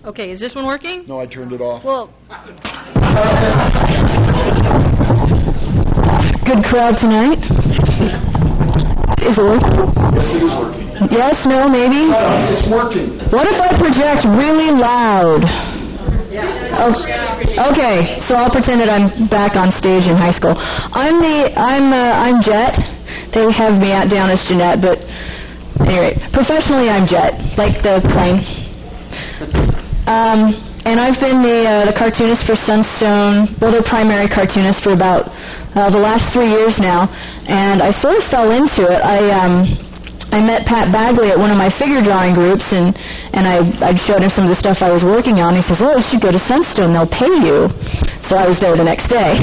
Okay, is this one working? No, I turned it off. Well, good crowd tonight. Is it working? Yes, it is working. Yes, no, maybe? It's working. What if I project really loud? Oh, okay, so I'll pretend that I'm back on stage in high school. I'm Jet. They have me down as Jeanette, but anyway, professionally I'm Jet, like the plane. And I've been the cartoonist for Sunstone, well, the primary cartoonist for about the last 3 years now, and I sort of fell into it. I met Pat Bagley at one of my figure drawing groups, and I showed him some of the stuff I was working on. He says, "Oh, you should go to Sunstone, they'll pay you." So I was there the next day.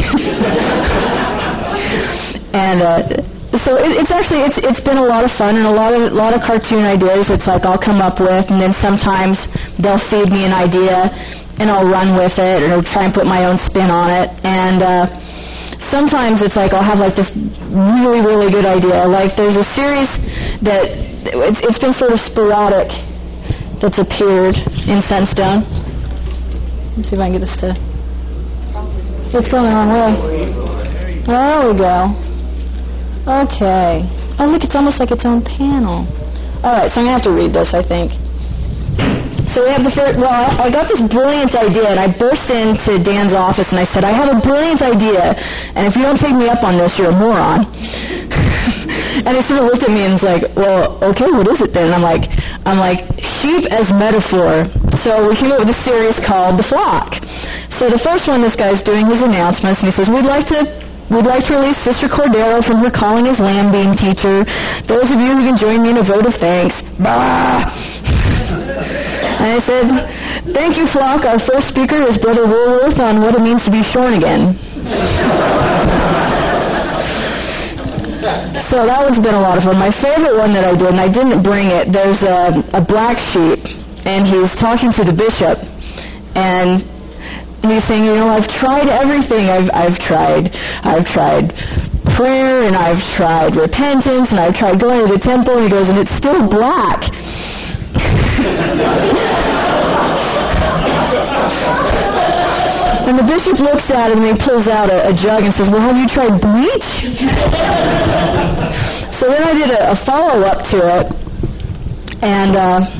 And so it's been a lot of fun, and a lot of cartoon ideas. It's like I'll come up with, and then sometimes they'll feed me an idea, and I'll run with it, or try and put my own spin on it. And sometimes it's like I'll have like this really, really good idea. Like there's a series that it's been sort of sporadic that's appeared in Sunstone. Let's see if I can get this to... It's going the wrong way. There we go. Okay. Oh, look, it's almost like its own panel. All right, so I'm going to have to read this, I think. So we have the first, well, I got this brilliant idea, and I burst into Dan's office, and I said, "I have a brilliant idea, and if you don't take me up on this, you're a moron." And he sort of looked at me and was like, "Well, okay, what is it then?" And I'm like, sheep as metaphor. So we came up with a series called The Flock. So the first one, this guy's doing his announcements, and he says, We'd like to release Sister Cordero from her calling as Lamb Bean teacher. Those of you who can join me in a vote of thanks." Bah! And I said, "Thank you, Flock. Our first speaker is Brother Woolworth on what it means to be shorn again." So that one's been a lot of fun. My favorite one that I did, and I didn't bring it, there's a black sheep, and he's talking to the bishop, and he's saying, "I've tried everything. I've tried prayer, and I've tried repentance, and I've tried going to the temple." And he goes, "And it's still black." And the bishop looks at him, and he pulls out a jug and says, "Well, have you tried bleach?" So then I did a follow-up to it, and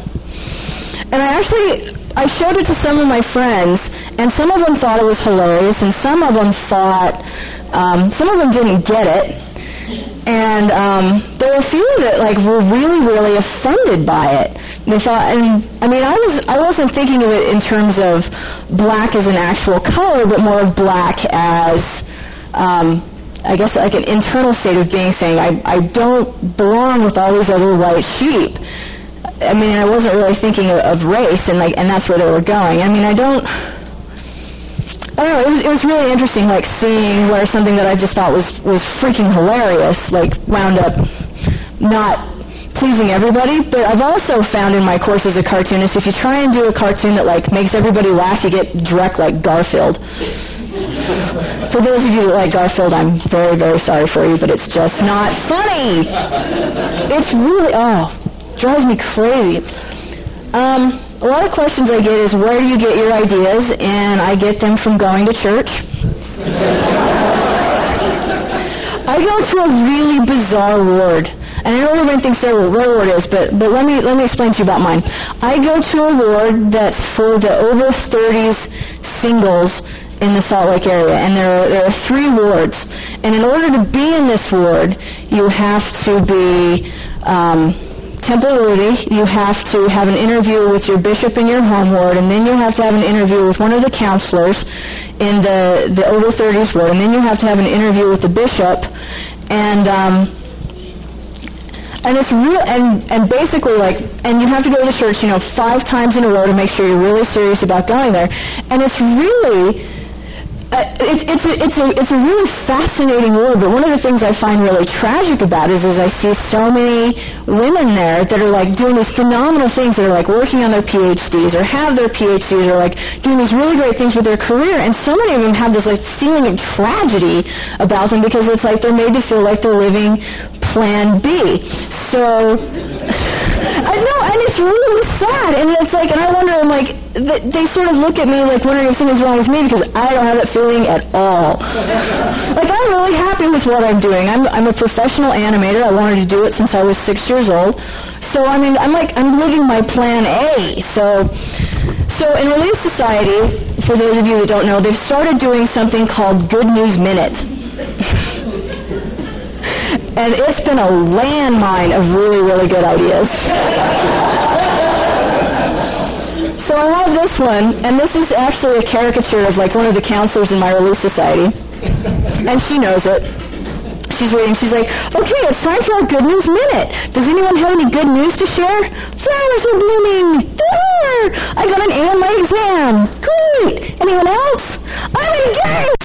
I showed it to some of my friends, and some of them thought it was hilarious, and some of them didn't get it, and there were a few that were really, really offended by it. They thought, and I mean, I wasn't thinking of it in terms of black as an actual color, but more of black as, I guess, like an internal state of being, saying, I don't belong with all these other white sheep. I mean, I wasn't really thinking of race, and that's where they were going. I mean, I don't know, it was really interesting, seeing where something that I just thought was freaking hilarious, wound up not pleasing everybody. But I've also found in my course as a cartoonist, if you try and do a cartoon that makes everybody laugh, you get direct like Garfield. For those of you that like Garfield, I'm very, very sorry for you, but it's just not funny. It's really, drives me crazy. A lot of questions I get is, where do you get your ideas? And I get them from going to church. I go to a really bizarre ward. And I know everyone thinks they know what a ward is, but let me explain to you about mine. I go to a ward that's for the over 30s singles in the Salt Lake area, and there are 3 wards. And in order to be in this ward, you have to be temple worthy. You have to have an interview with your bishop in your home ward, and then you have to have an interview with one of the counselors in the over 30s ward, and then you have to have an interview with the bishop, and it's real, and basically and you have to go to church 5 times in a row to make sure you're really serious about going there, and it's really it's a really fascinating world. But one of the things I find really tragic about it is I see so many women there that are doing these phenomenal things, that are working on their PhDs or have their PhDs, or doing these really great things with their career, and so many of them have this feeling of tragedy about them, because it's they're made to feel like they're living Plan B. So I know, and it's really sad. And it's like, and I wonder, I'm like, they sort of look at me like wondering if something's wrong with me because I don't have that feeling at all. Like, I'm really happy with what I'm doing. I'm a professional animator. I wanted to do it since I was 6 years old. So, I mean, I'm living my plan A. So in Relief Society, for those of you that don't know, they've started doing something called Good News Minute. And it's been a landmine of really, really good ideas. So I have this one, and this is actually a caricature of like one of the counselors in my Relief Society. And she knows it. She's reading. She's like, okay, it's time for our Good News Minute. Does anyone have any good news to share? Flowers are blooming. There! I got an A on my exam. Great! Anyone else? I'm engaged!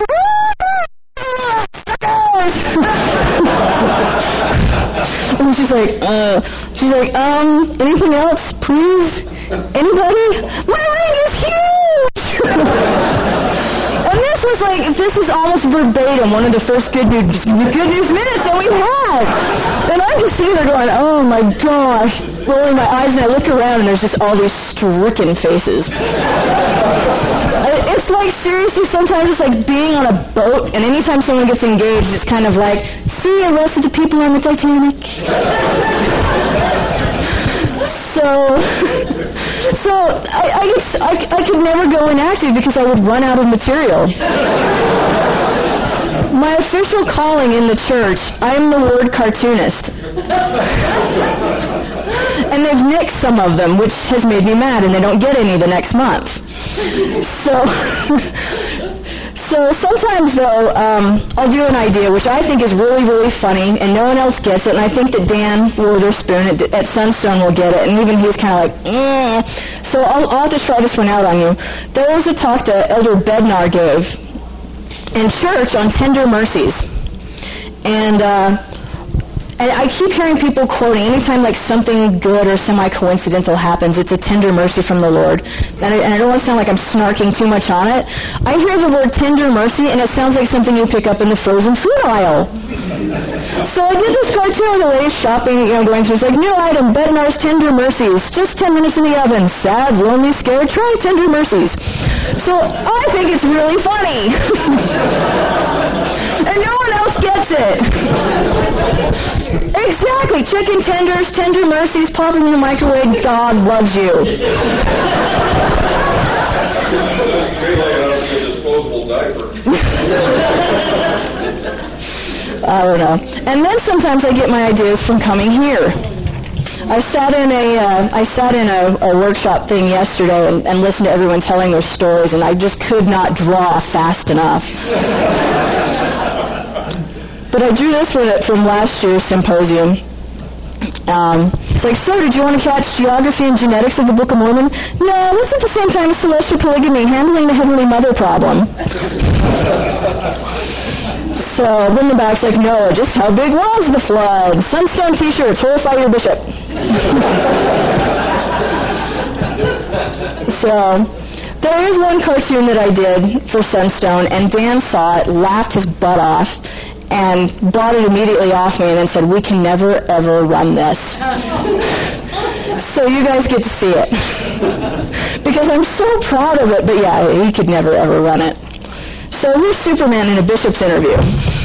And she's like, anything else, please? Anybody? My ring is huge! And this is almost verbatim one of the first Good News Minutes that we've had. And I'm just sitting there going, oh my gosh, rolling my eyes, and I look around and there's just all these stricken faces. It's like, seriously, sometimes it's like being on a boat, and anytime someone gets engaged, it's kind of like, see the rest of the people on the Titanic. So I could never go inactive because I would run out of material. My official calling in the church, I'm the word cartoonist. And they've nixed some of them, which has made me mad, and they don't get any the next month. So sometimes, though, I'll do an idea, which I think is really, really funny, and no one else gets it, and I think that Dan Witherspoon at Sunstone will get it, and even he's kind of like, So I'll have to try this one out on you. There was a talk that Elder Bednar gave in church on tender mercies. And I keep hearing people quoting, anytime like something good or semi-coincidental happens, it's a tender mercy from the Lord. And I don't want to sound like I'm snarking too much on it. I hear the word tender mercy, and it sounds like something you pick up in the frozen food aisle. So I did this cartoon, the lady shopping, going through, it's like, new item, Bednar's Tender Mercies, just 10 minutes in the oven, sad, lonely, scared, try Tender Mercies. So I think it's really funny. And no one else gets it. Exactly. Chicken tenders, Tender Mercies, pop them in the microwave. God loves you. I don't know. And then sometimes I get my ideas from coming here. I sat in a workshop thing yesterday and listened to everyone telling their stories, and I just could not draw fast enough. But I drew this one from last year's symposium. It's like, so did you want to catch geography and genetics of the Book of Mormon? No, that's at the same time as celestial polygamy, handling the Heavenly Mother problem. So then the back's like, no, just how big was the flood? Sunstone t-shirts, horrify your bishop. So there is one cartoon that I did for Sunstone, and Dan saw it, laughed his butt off, and bought it immediately off me and then said, we can never, ever run this. So you guys get to see it. Because I'm so proud of it, but yeah, he could never, ever run it. So here's Superman in a bishop's interview.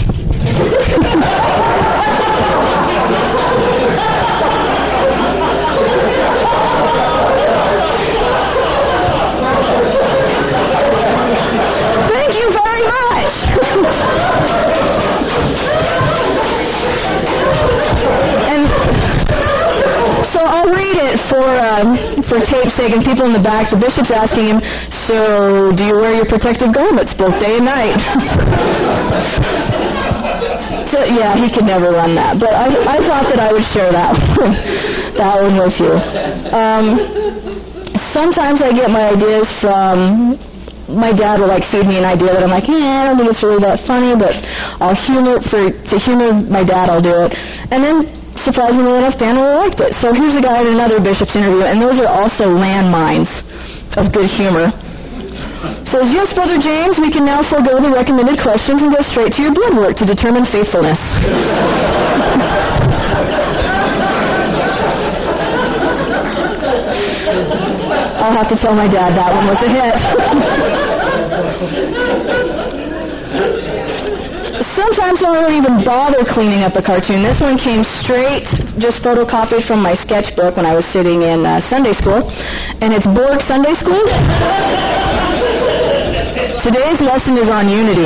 Thank you very much. So I'll read it for tape's sake, and people in the back, the bishop's asking him, so do you wear your protective garments both day and night? So yeah, he could never run that, but I thought that I would share that one with you. Sometimes I get my ideas from, my dad will like feed me an idea that I'm like, I don't think it's really that funny, but I'll to humor my dad, I'll do it. And then surprisingly enough, Dan really liked it. So here's a guy in another bishop's interview, and those are also landmines of good humor. Says, yes, Brother James, we can now forego the recommended questions and go straight to your blood work to determine faithfulness. I'll have to tell my dad that one was a hit. Sometimes I don't even bother cleaning up a cartoon. This one came straight, just photocopied from my sketchbook when I was sitting in Sunday school, and it's Borg Sunday School. Today's lesson is on unity.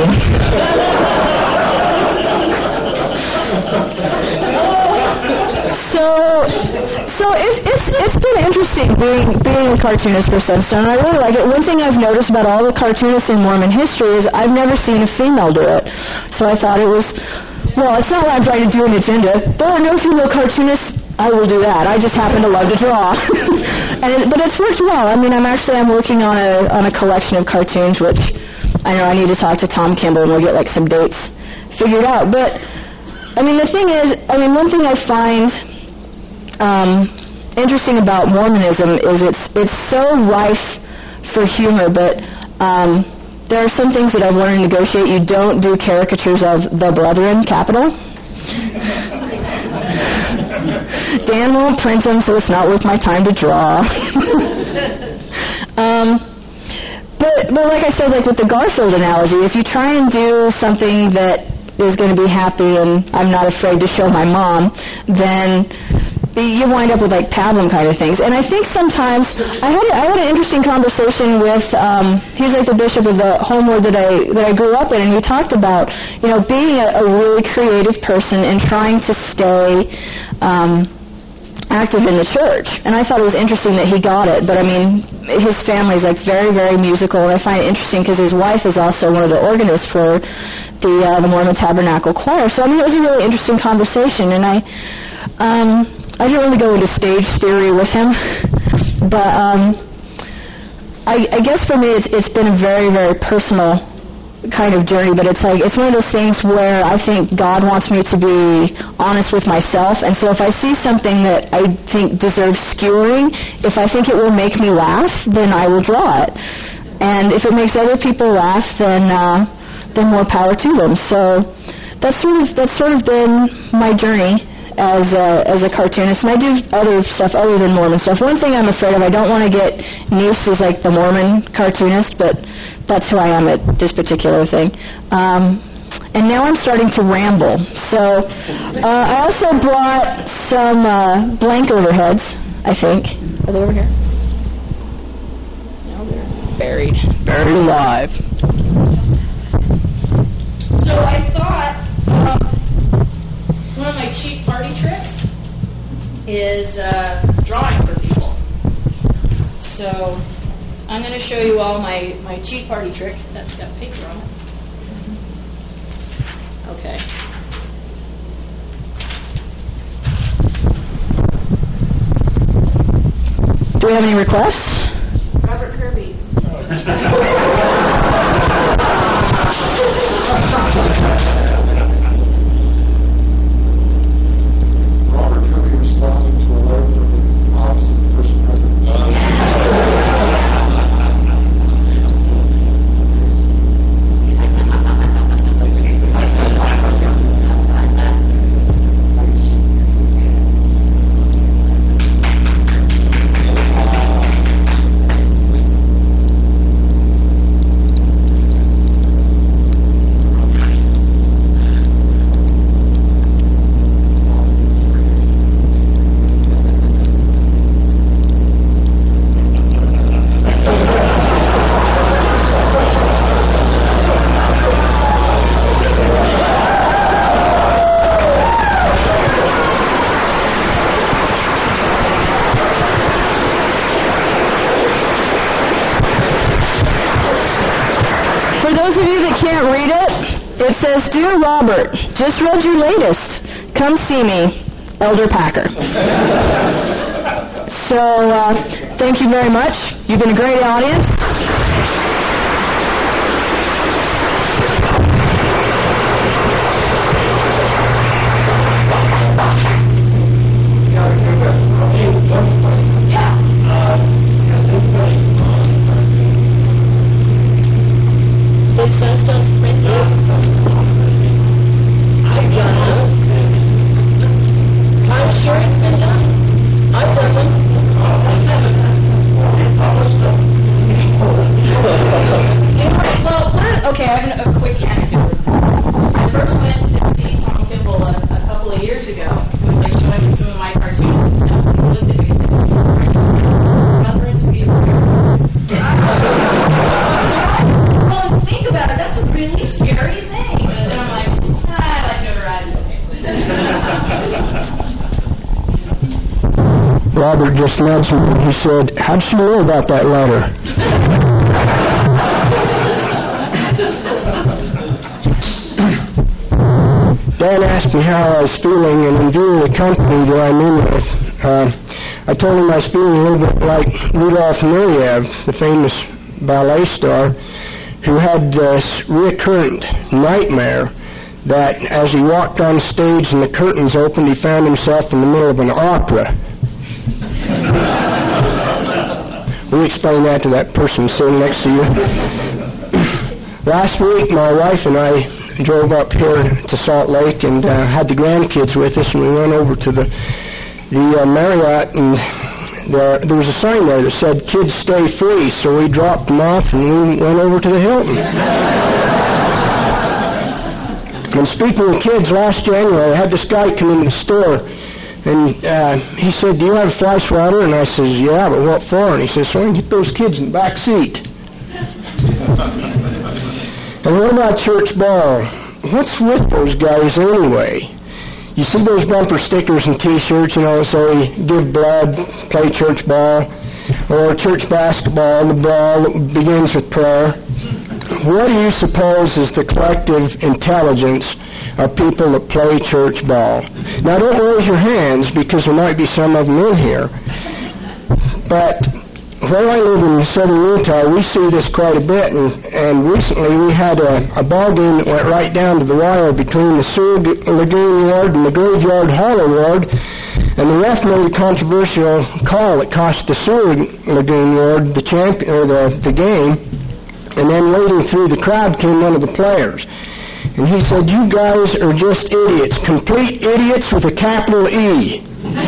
So it's been interesting being a cartoonist for Sunstone. I really like it. One thing I've noticed about all the cartoonists in Mormon history is I've never seen a female do it. So I thought it was, well, it's not like I'm trying to do an agenda. There are no female cartoonists. I will do that. I just happen to love to draw. But it's worked well. I mean, I'm working on a collection of cartoons, which I know I need to talk to Tom Kimball and we'll get like some dates figured out. But I mean, the thing is, one thing I find interesting about Mormonism is it's so rife for humor, but there are some things that I've learned to negotiate. You don't do caricatures of the Brethren, capital. Dan won't print them, so it's not worth my time to draw. But like I said, like with the Garfield analogy, if you try and do something that is going to be happy and I'm not afraid to show my mom, then you wind up with like pablum kind of things. And I think sometimes I had an interesting conversation with he's like the bishop of the homeward that I grew up in, and he talked about being a really creative person and trying to stay active in the church. And I thought it was interesting that he got it. But I mean, his family's like very, very musical, and I find it interesting because his wife is also one of the organists for the Mormon Tabernacle Choir. So I mean, it was a really interesting conversation, and I didn't really go into stage theory with him, but I guess for me it's been a very, very personal kind of journey, but it's one of those things where I think God wants me to be honest with myself, and so if I see something that I think deserves skewering, if I think it will make me laugh, then I will draw it. And if it makes other people laugh, then more power to them. So that's sort of been my journey as a cartoonist, and I do other stuff other than Mormon stuff. One thing I'm afraid of, I don't want to get noosed as like the Mormon cartoonist, but that's who I am at this particular thing. And now I'm starting to ramble. So I also brought some blank overheads, I think. Are they over here? No, they're buried alive. So I thought one of my cheap party tricks is drawing for people. So I'm going to show you all my cheap party trick. That's got paper on it. Okay. Do we have any requests? Robert Kirby. Robert Kirby responding to a letter from the office of the first president. It says, "Dear Robert, just read your latest. Come see me, Elder Packer." So, thank you very much. You've been a great audience. Did Sunstone's prints out? I've done them. I'm sure it's been done. I've done them. Okay, I have a quick anecdote. I first went to see Tom Kimball a couple of years ago. He was like showing me some of my cartoons and stuff. And he looked at me and said, "Reverend Peter." Well, think about it. That's a really scary thing. And I'm like, I like notoriety. Robert just nudged me and he said, "How did you know about that letter?" Dan asked me how I was feeling, and in view of the company that I'm in with, I told him I was feeling a little bit like Rudolf Nureyev, the famous ballet star, who had this recurrent nightmare that as he walked on stage and the curtains opened, he found himself in the middle of an opera. We explained that to that person sitting next to you. Last week, my wife and I drove up here to Salt Lake and had the grandkids with us, and we went over to the Marriott, and there was a sign there that said, "Kids stay free," so we dropped them off and we went over to the Hilton. And speaking of kids, last January I had this guy come into the store, and he said, "Do you have a fly swatter?" And I says, "Yeah, but what for?" And he says, "So I can get those kids in the back seat." And what about church ball? What's with those guys anyway? You see those bumper stickers and T-shirts, say, "Give blood, play church ball," or church basketball, the ball begins with prayer. What do you suppose is the collective intelligence of people that play church ball? Now, don't raise your hands, because there might be some of them in here. But where I live in southern Utah, we see this quite a bit, and recently we had a ball game that went right down to the wire between the Sewer Lagoon Ward and the Graveyard Hollow Ward, and the ref made a controversial call that cost the Sewer Lagoon Ward the game, and then wading through the crowd came one of the players. And he said, "You guys are just idiots, complete idiots with a capital E."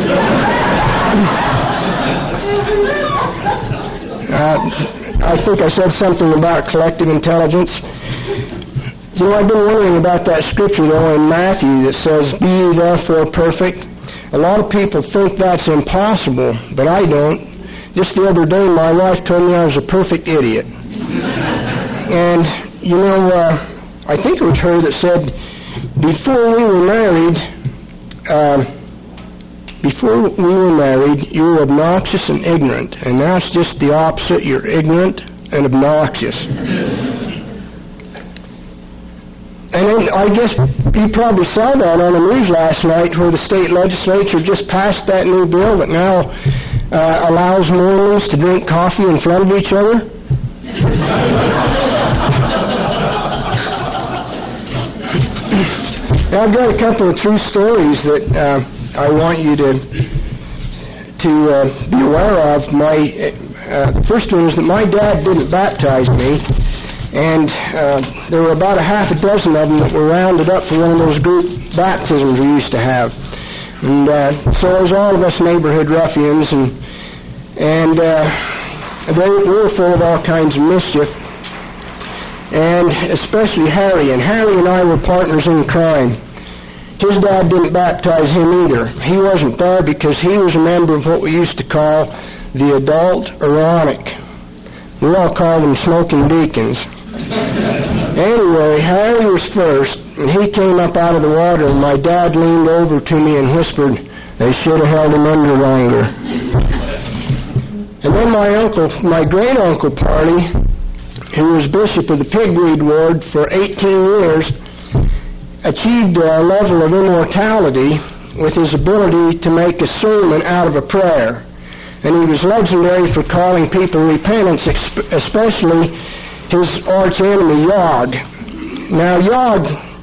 I think I said something about collective intelligence. I've been wondering about that scripture, though, in Matthew that says, "Be ye therefore perfect." A lot of people think that's impossible, but I don't. Just the other day, my wife told me I was a perfect idiot. And, I think it was her that said, before we were married, you were obnoxious and ignorant. And now it's just the opposite. You're ignorant and obnoxious. And then I guess you probably saw that on the news last night, where the state legislature just passed that new bill that now allows Mormons to drink coffee in front of each other. Now, I've got a couple of true stories that I want you to be aware of. The first one is that my dad didn't baptize me, and there were about a half a dozen of them that were rounded up for one of those group baptisms we used to have. And so it was all of us neighborhood ruffians, and they were full of all kinds of mischief, and especially Harry. And Harry and I were partners in crime. His dad didn't baptize him either. He wasn't there because he was a member of what we used to call the adult Aaronic. We all called them smoking deacons. Anyway, Harry was first, and he came up out of the water, and my dad leaned over to me and whispered, "They should have held him under longer." And then my great-uncle Parley, who was bishop of the Pigweed Ward for 18 years, achieved a level of immortality with his ability to make a sermon out of a prayer. And he was legendary for calling people repentance, especially his arch enemy, Yog. Now, Yog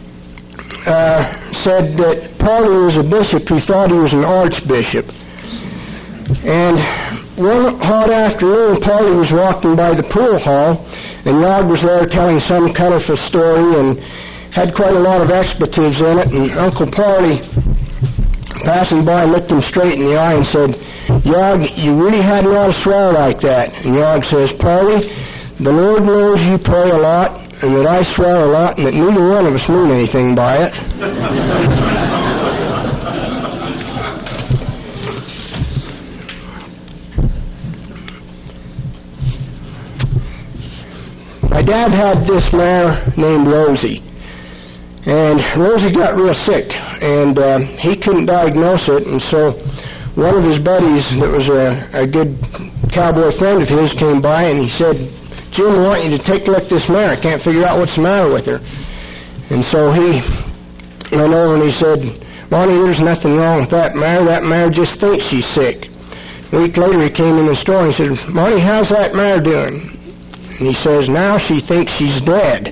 said that Parley was a bishop who thought he was an archbishop. And one hot afternoon, Parley was walking by the pool hall, and Yog was there telling some colorful story and had quite a lot of expletives in it, and Uncle Parley, passing by, looked him straight in the eye and said, Yog, you really hadn't ought to swear like that. And Yog says, Polly, the Lord knows you pray a lot, and that I swear a lot, and that neither one of us mean anything by it. My dad had this mare named Rosie, and Rosie got real sick, and he couldn't diagnose it, and so one of his buddies that was a good cowboy friend of his came by, and he said, Jim, I want you to take a look at this mare. I can't figure out what's the matter with her. And so he went over and he said, Lonnie, there's nothing wrong with that mare. That mare just thinks she's sick. A week later he came in the store and he said, Lonnie, how's that mare doing? And he says, now she thinks she's dead.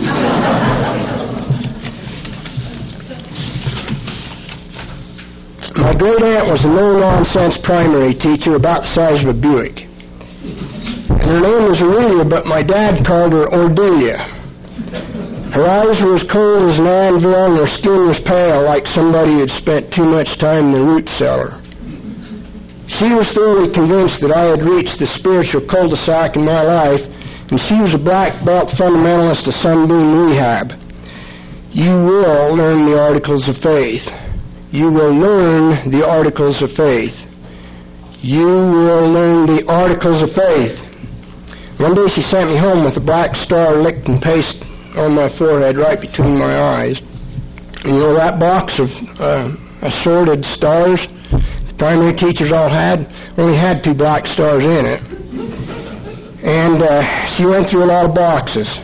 My great aunt was a no-nonsense primary teacher about the size of a Buick. And her name was Aurelia, but my dad called her Ordelia. Her eyes were as cold as an anvil, and her skin was pale, like somebody had spent too much time in the root cellar. She was thoroughly convinced that I had reached the spiritual cul-de-sac in my life, and she was a black belt fundamentalist of Sunbeam Rehab. You will learn the articles of faith. You will learn the articles of faith. You will learn the articles of faith. One day she sent me home with a black star licked and pasted on my forehead right between my eyes. And you know that box of assorted stars the primary teachers all had? Only had 2 black stars in it. And she went through a lot of boxes.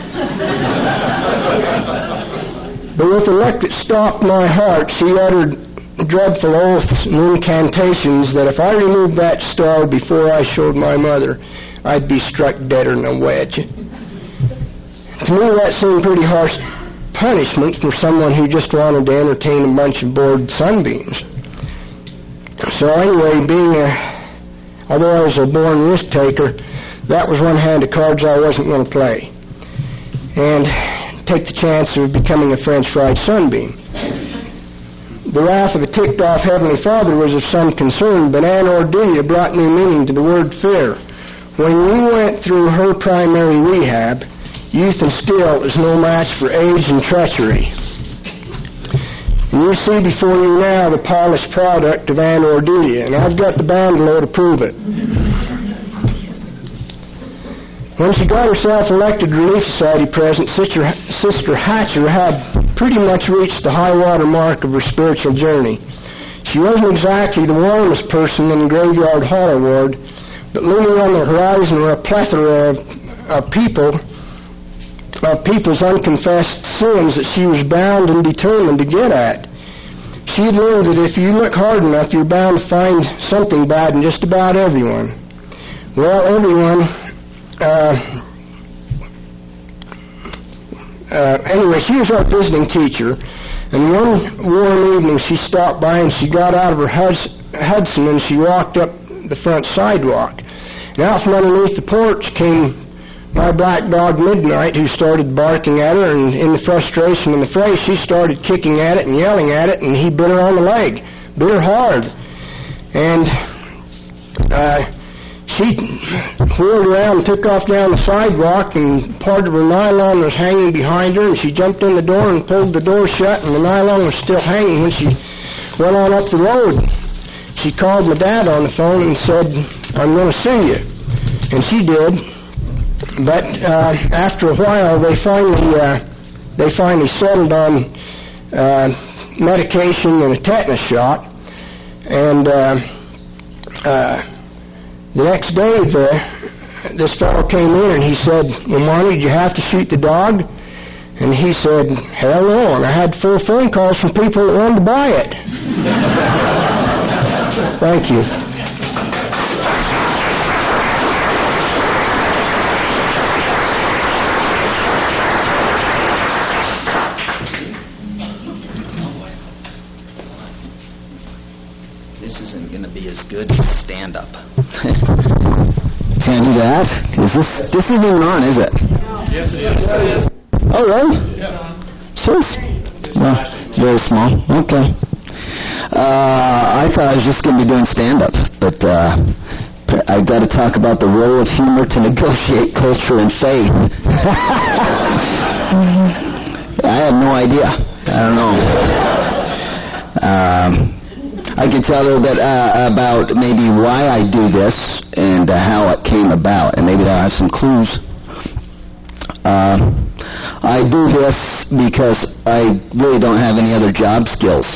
But with a look that stopped my heart, she uttered dreadful oaths and incantations that if I removed that star before I showed my mother, I'd be struck deader than a wedge. To me, that seemed pretty harsh punishment for someone who just wanted to entertain a bunch of bored sunbeams. So anyway, although I was a born risk taker, that was one hand of cards I wasn't going to play. And take the chance of becoming a French fried sunbeam. The wrath of a ticked-off Heavenly Father was of some concern, but Aunt Ordelia brought new meaning to the word fear. When we went through her primary rehab, youth and skill is no match for age and treachery. And you see before you now the polished product of Aunt Ordelia, and I've got the bandolo to prove it. When she got herself elected Relief Society president, Sister Hatcher had pretty much reached the high water mark of her spiritual journey. She wasn't exactly the warmest person in Graveyard Hollow Ward, but looming on the horizon were a plethora of people's unconfessed sins that she was bound and determined to get at. She had learned that if you look hard enough, you're bound to find something bad in just about everyone. Well, everyone... anyway, she was our visiting teacher, and one warm evening she stopped by and she got out of her Hudson and she walked up the front sidewalk. And out from underneath the porch came my black dog Midnight, who started barking at her, and in the frustration and the fray, she started kicking at it and yelling at it, and he bit her on the leg, bit her hard. And she whirled around and took off down the sidewalk, and part of her nylon was hanging behind her, and she jumped in the door and pulled the door shut, and the nylon was still hanging when she went on up the road. She called my dad on the phone and said, I'm going to sue you. And she did. But after a while, they finally settled on medication and a tetanus shot, and the next day, this fellow came in and he said, well, Marty, did you have to shoot the dog? And he said, hell no, and I had 4 phone calls from people that wanted to buy it. Thank you. This isn't going to be as good as stand-up. Can't do that? This isn't even on, is it? Yes, it is. Oh, really? Yeah. So it's very small. Okay. I thought I was just going to be doing stand-up, but I've got to talk about the role of humor to negotiate culture and faith. I have no idea. I don't know. I can tell a little bit about maybe why I do this and how it came about, and maybe that'll have some clues. I do this because I really don't have any other job skills.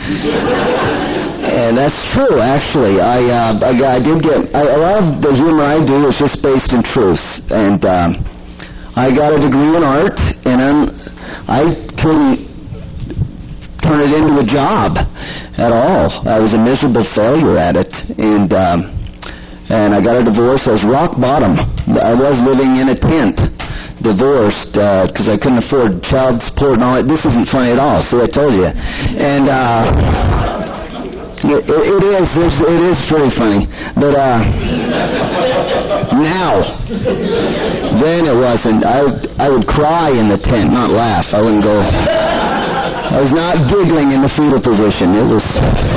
And that's true, actually. I did get a lot of the humor I do is just based in truth. And I got a degree in art, and I couldn't turn it into a job at all. I was a miserable failure at it, and I got a divorce. I was rock bottom. I was living in a tent, divorced, because I couldn't afford child support and all that. This isn't funny at all, so I told you. And it is pretty funny. But now, then it wasn't. I would cry in the tent, not laugh. I wouldn't go. I was not giggling in the fetal position. It was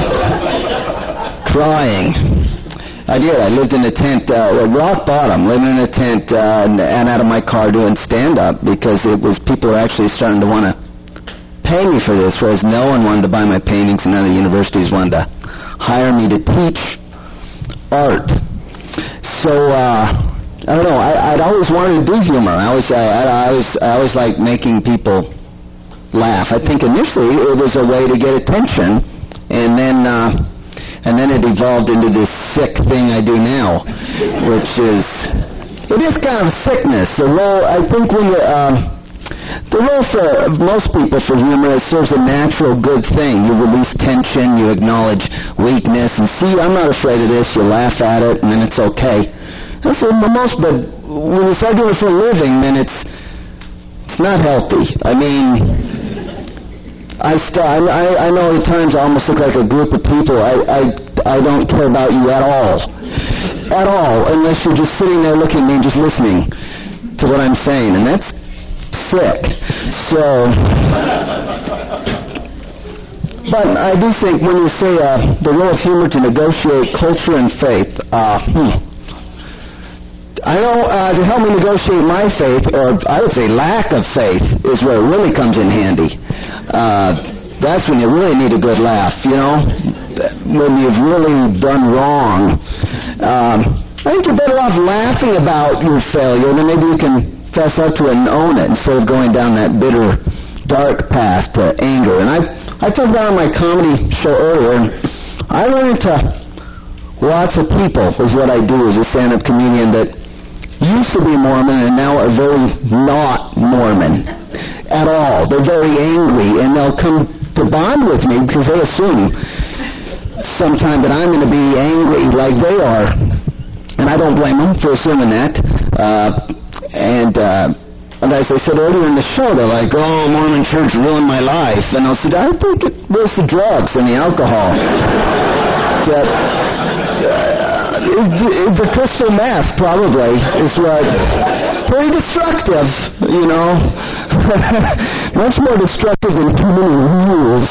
crying. I did. I lived in a tent, rock bottom, living in a tent and out of my car doing stand-up because it was people were actually starting to want to pay me for this, whereas no one wanted to buy my paintings and none of the universities wanted to hire me to teach art. So, I don't know. I'd always wanted to do humor. I always liked making people laugh. I think initially it was a way to get attention, and then it evolved into this sick thing I do now, which is kind of a sickness. The role, I think, the role for most people for humor is sort of a natural good thing. You release tension, you acknowledge weakness, and see, I'm not afraid of this. You laugh at it, and then it's okay. That's what most. But when you start doing it for a living, then it's not healthy. I mean. I know at times I almost look like a group of people. I don't care about you at all, unless you're just sitting there looking at me and just listening to what I'm saying, and that's sick. So, but I do think when you say the role of humor to negotiate culture and faith, I know to help me negotiate my faith, or I would say lack of faith, is where it really comes in handy. That's when you really need a good laugh, you know, when you've really done wrong. I think you're better off laughing about your failure, then maybe you can fess up to it and own it instead of going down that bitter, dark path to anger. And I talked about on my comedy show earlier, and I run into lots of people, is what I do as a stand-up comedian, that used to be Mormon and now are very not Mormon at all. They're very angry, and they'll come to bond with me because they assume sometime that I'm going to be angry like they are. And I don't blame them for assuming that. And as I said earlier in the show, they're like, oh, Mormon church ruined my life. And I'll say, I think it was the drugs and the alcohol. The crystal meth probably is what pretty destructive, you know. Much more destructive than too many rules.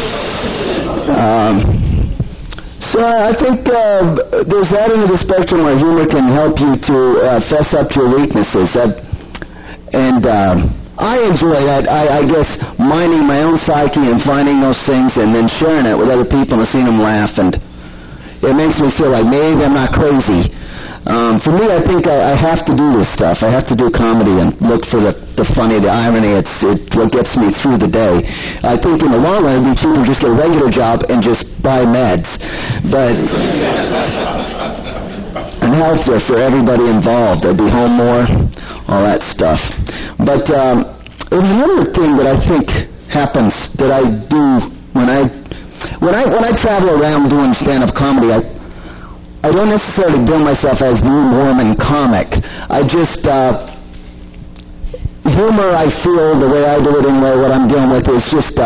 So I think there's that end of the spectrum where humor can help you to fess up to your weaknesses. And I enjoy that. I guess mining my own psyche and finding those things and then sharing it with other people and seeing them laugh, and it makes me feel like maybe I'm not crazy. For me, I think I have to do this stuff. I have to do comedy and look for the funny, the irony. It's what gets me through the day. I think in the long run, it'd be cheaper to just get a regular job and just buy meds. But and healthier for everybody involved. I'd be home more, all that stuff. But there's another thing that I think happens that I do when I travel around doing stand-up comedy. I don't necessarily bill myself as the Mormon comic. I just humor. I feel the way I do it and what I'm dealing with is just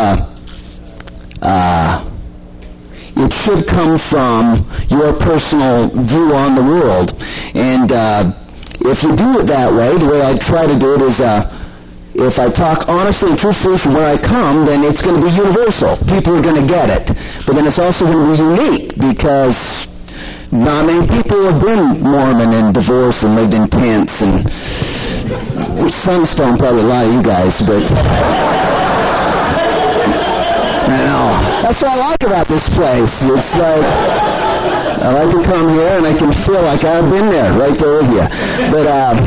it should come from your personal view on the world. And if you do it that way, the way I try to do it is if I talk honestly and truthfully from where I come, then it's going to be universal. People are going to get it. But then it's also going to be unique because not many people have been Mormon and divorced and lived in tents and Sunstone, probably a lot of you guys, but that's what I like about this place. It's like I like to come here and I can feel like I've been there, right there with you. But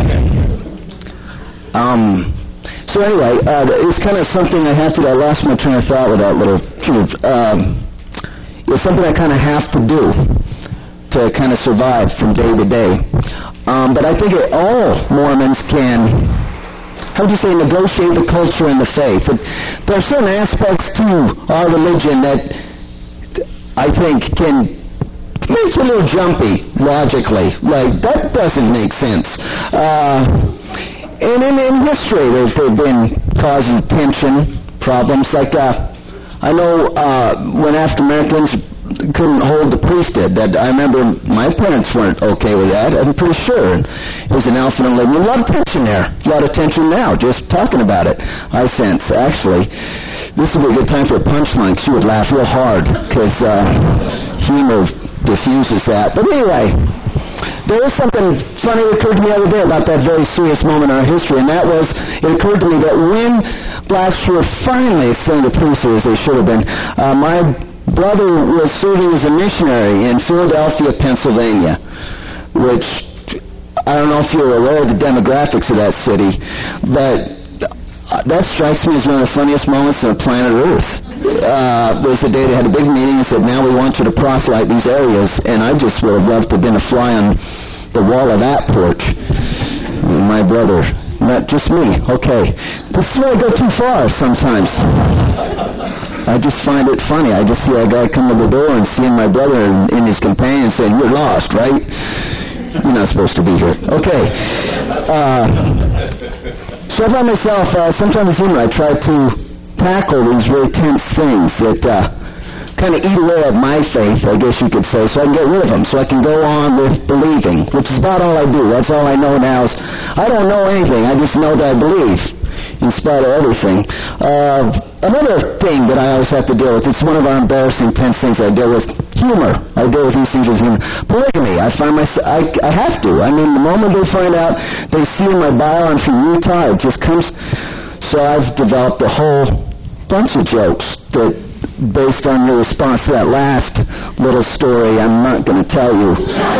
so anyway, it's kind of something I have to. I lost my train of thought with that little truth. It's something I kind of have to do to kind of survive from day to day. But I think all Mormons can, how would you say, negotiate the culture and the faith. There are certain aspects to our religion that I think can make you a little jumpy logically. Like, that doesn't make sense. And in history, there's been causes of tension, problems. Like, I know when African Americans couldn't hold the priesthood, that I remember my parents weren't okay with that. I'm pretty sure. It was an Alpha and Omega. A lot of tension there. A lot of tension now, just talking about it. I sense, actually. This would be a good time for a punchline, because you would laugh real hard, because humor diffuses that. But anyway, there was something funny that occurred to me the other day about that very serious moment in our history, and that was, it occurred to me that when blacks were finally extended the priesthood as they should have been, my brother was serving as a missionary in Philadelphia, Pennsylvania, which I don't know if you're aware of the demographics of that city, but that strikes me as one of the funniest moments on planet Earth. Was the day they had a big meeting and said, now we want you to proselyte these areas, and I just would have loved to have been a fly on the wall of that porch. My brother, not just me. Okay. This is where I go too far sometimes. I just find it funny. I just see a guy come to the door and seeing my brother and his companion saying, you're lost, right? You're not supposed to be here. Okay. So I find myself, sometimes in I try to tackle these really tense things that kind of eat away at my faith, I guess you could say, so I can get rid of them, so I can go on with believing, which is about all I do. That's all I know now is I don't know anything. I just know that I believe in spite of everything. Another thing that I always have to deal with, it's one of our embarrassing tense things I deal with, humor. I deal with these things with humor. Polygamy, I find myself, I have to. I mean, the moment they find out, they see in my bio I'm from Utah, it just comes, so I've developed a whole bunch of jokes that, based on your response to that last little story, I'm not going to tell you.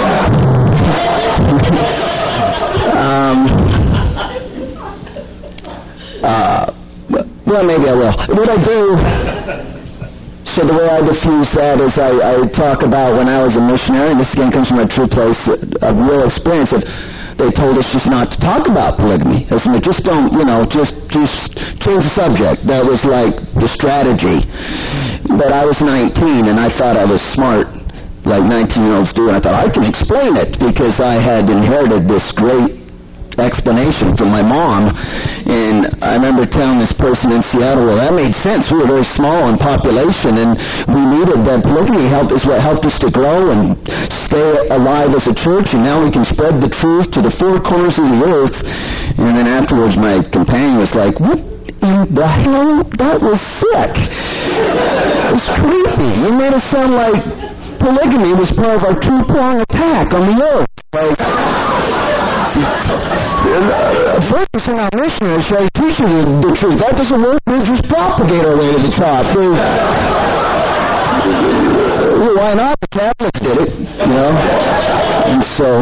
Well, maybe I will. What I do, so the way I diffuse that is I talk about when I was a missionary, and this again comes from a true place of real experience, of they told us just not to talk about polygamy. They said, just don't, just change the subject. That was like the strategy. But I was 19, and I thought I was smart, like 19-year-olds do, and I thought I can explain it, because I had inherited this great explanation from my mom. And I remember telling this person in Seattle, well, that made sense. We were very small in population, and we needed that polygamy is what helped us to grow and stay alive as a church, and now we can spread the truth to the four corners of the earth. And then afterwards my companion was like, what in the hell? That was sick. It was creepy. You made it sound like polygamy was part of our two-pronged attack on the earth. Like, first thing our missionaries try to teach you the truth. That doesn't work. We just propagate our way to the top. Well, why not? The Catholics did it, And so,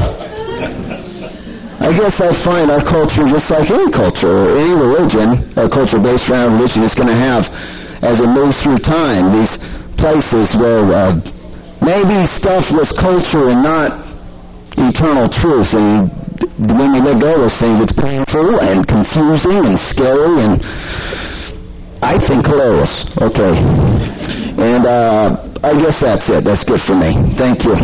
I guess I find our culture, just like any culture, or any religion, a culture based around religion is going to have, as it moves through time, these places where maybe stuff was culture and not eternal truth, and when we let go of those things, it's painful and confusing and scary and I think hilarious. Okay. And I guess that's it. That's good for me. Thank you.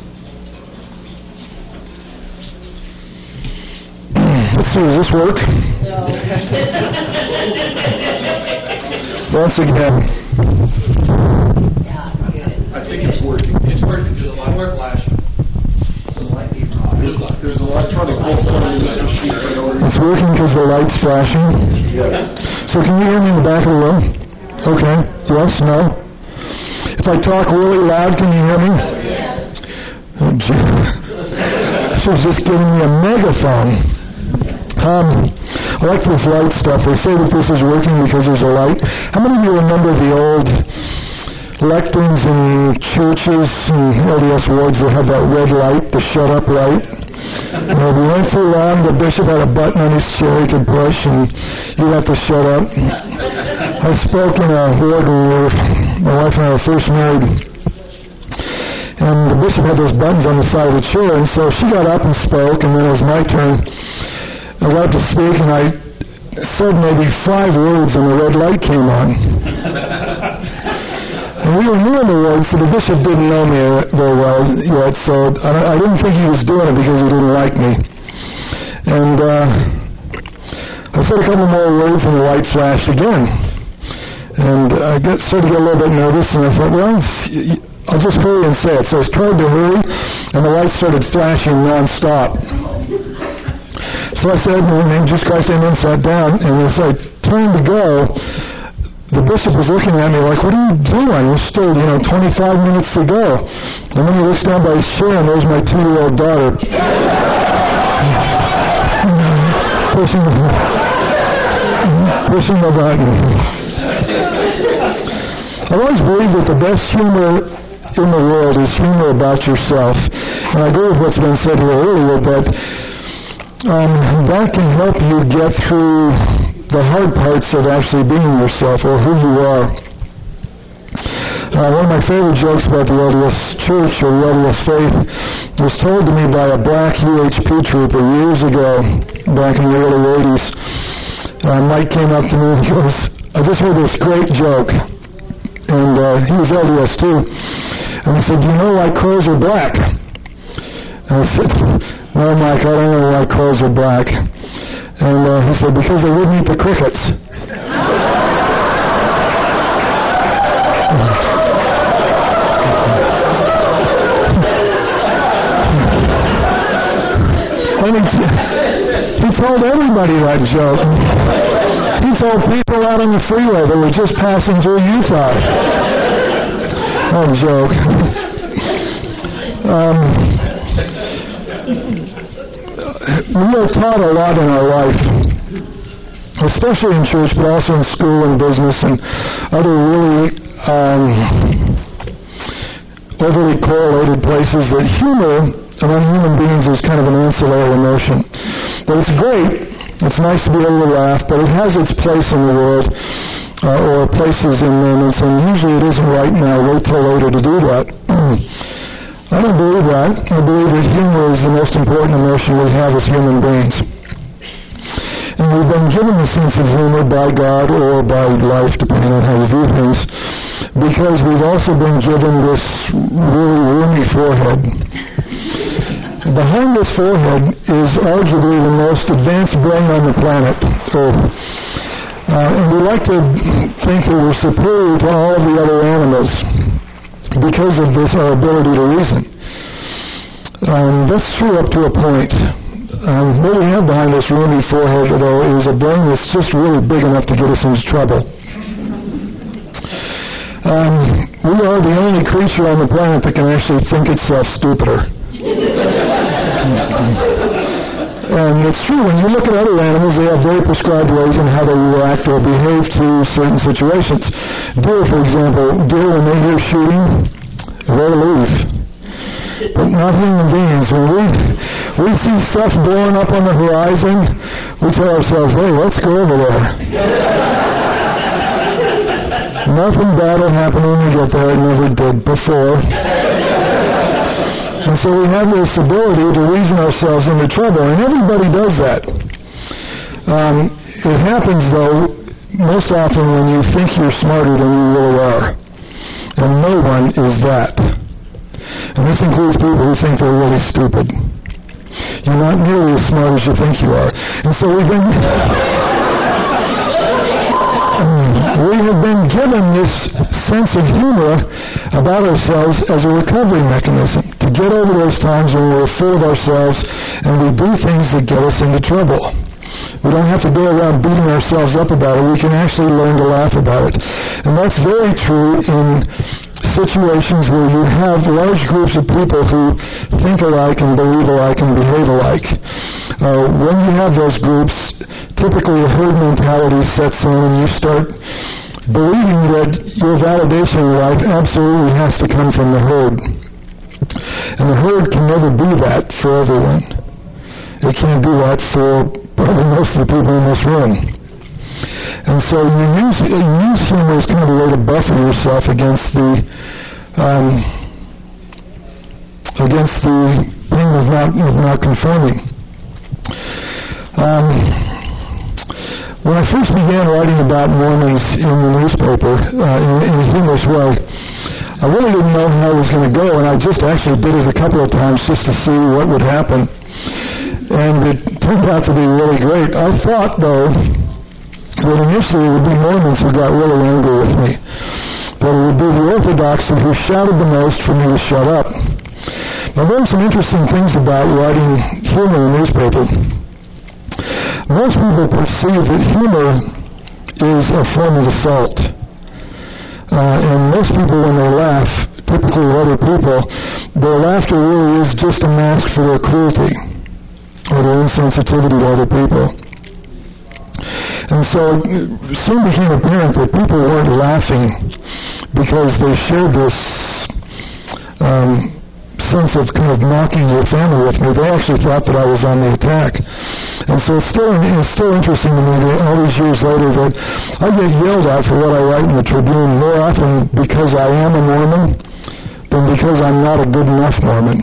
Let's see, does this work? Once again. I think it's working. It's working because the light flashing. There's an electronic pulse on this machine. It's working because the light's flashing. Yes. So can you hear me in the back of the room? Okay. Yes? No? If I talk really loud, can you hear me? Yes. Oh, gee. She's just giving me a megaphone. I like this light stuff. They say that this is working because there's a light. How many of you remember the old lecterns in churches and LDS wards that had that red light, the shut up light? You know, if you went too long, the bishop had a button on his chair he could push and you'd have to shut up. I spoke in a ward where my wife and I were first married. And the bishop had those buttons on the side of the chair, and so she got up and spoke, and then it was my turn. I got to speak, and I said maybe 5 words, and the red light came on. And we were new in the ward, so the bishop didn't know me very well yet, so I didn't think he was doing it because he didn't like me. And I said a couple more words, and the light flashed again. And I started to get a little bit nervous, and I thought, well, I'll just hurry and say it. So I tried to hurry, and the light started flashing nonstop. So I said, in the name of Jesus Christ, amen, sat down, and as I turned to go, the bishop was looking at me like, what are you doing? There's still, 25 minutes to go. And then he looks down by his chair, and there's my 2-year-old daughter. pushing the button. I've always believed that the best humor in the world is humor about yourself. And I agree with what's been said here earlier, but that can help you get through the hard parts of actually being yourself or who you are. One of my favorite jokes about the LDS Church or the LDS faith was told to me by a black UHP trooper years ago, back in the early 80s. Mike came up to me and he goes, I just heard this great joke. And he was LDS too. And he said, do you know why crows are black? And I said, no, Mike, I don't know why crows are black. And he said, because they wouldn't eat the crickets. He told everybody that joke. He told people out on the freeway that were just passing through Utah. That joke. We are taught a lot in our life, especially in church, but also in school and business and other really overly correlated places, that humor among human beings is kind of an ancillary emotion. But it's great. It's nice to be able to laugh, but it has its place in the world, or places in moments, and usually it isn't right now. Wait till later to do that. I don't believe that. I believe that humor is the most important emotion we have as human beings. And we've been given the sense of humor by God or by life, depending on how you view things, because we've also been given this really roomy forehead. Behind this forehead is arguably the most advanced brain on the planet Earth. And we like to think that we're superior to all of the other animals because of this, our ability to reason. That's true up to a point. What we have behind this roomy forehead, though, is a brain that's just really big enough to get us into trouble. We are the only creature on the planet that can actually think itself stupider. And it's true, when you look at other animals, they have very prescribed ways in how they react or behave to certain situations. Deer, for example, when they hear shooting, they leave. But not human beings. When we see stuff blowing up on the horizon, we tell ourselves, hey, let's go over there. Nothing bad will happen when we get there. It never did before. And so we have this ability to reason ourselves into trouble, and everybody does that. It happens, though, most often when you think you're smarter than you really are. And no one is that. And this includes people who think they're really stupid. You're not nearly as smart as you think you are. And so we've been... We have been given this sense of humor about ourselves as a recovery mechanism to get over those times when we're full of ourselves and we do things that get us into trouble. We don't have to go around beating ourselves up about it. We can actually learn to laugh about it. And that's very true in situations where you have large groups of people who think alike and believe alike and behave alike. When you have those groups, typically a herd mentality sets in and you start believing that your validation in life absolutely has to come from the herd. And the herd can never be that for everyone. It can't do that for probably most of the people in this room. And so you use humor as kind of a way to buffer yourself against the thing of not conforming. When I first began writing about Mormons in the newspaper in a humorous way, I really didn't know how it was going to go, and I just actually did it a couple of times just to see what would happen. And it turned out to be really great. I thought, though, that initially it would be Mormons who got really angry with me. That it would be the Orthodox who shouted the most for me to shut up. Now, there are some interesting things about writing humor in a newspaper. Most people perceive that humor is a form of assault. And most people, when they laugh, typically other people, their laughter really is just a mask for their cruelty or their insensitivity to other people. And so it soon became apparent that people weren't laughing because they shared this sense of kind of mocking your family with me. They actually thought that I was on the attack. And so it's still interesting to me that all these years later that I get yelled at for what I write in the Tribune more often because I am a Mormon than because I'm not a good enough Mormon.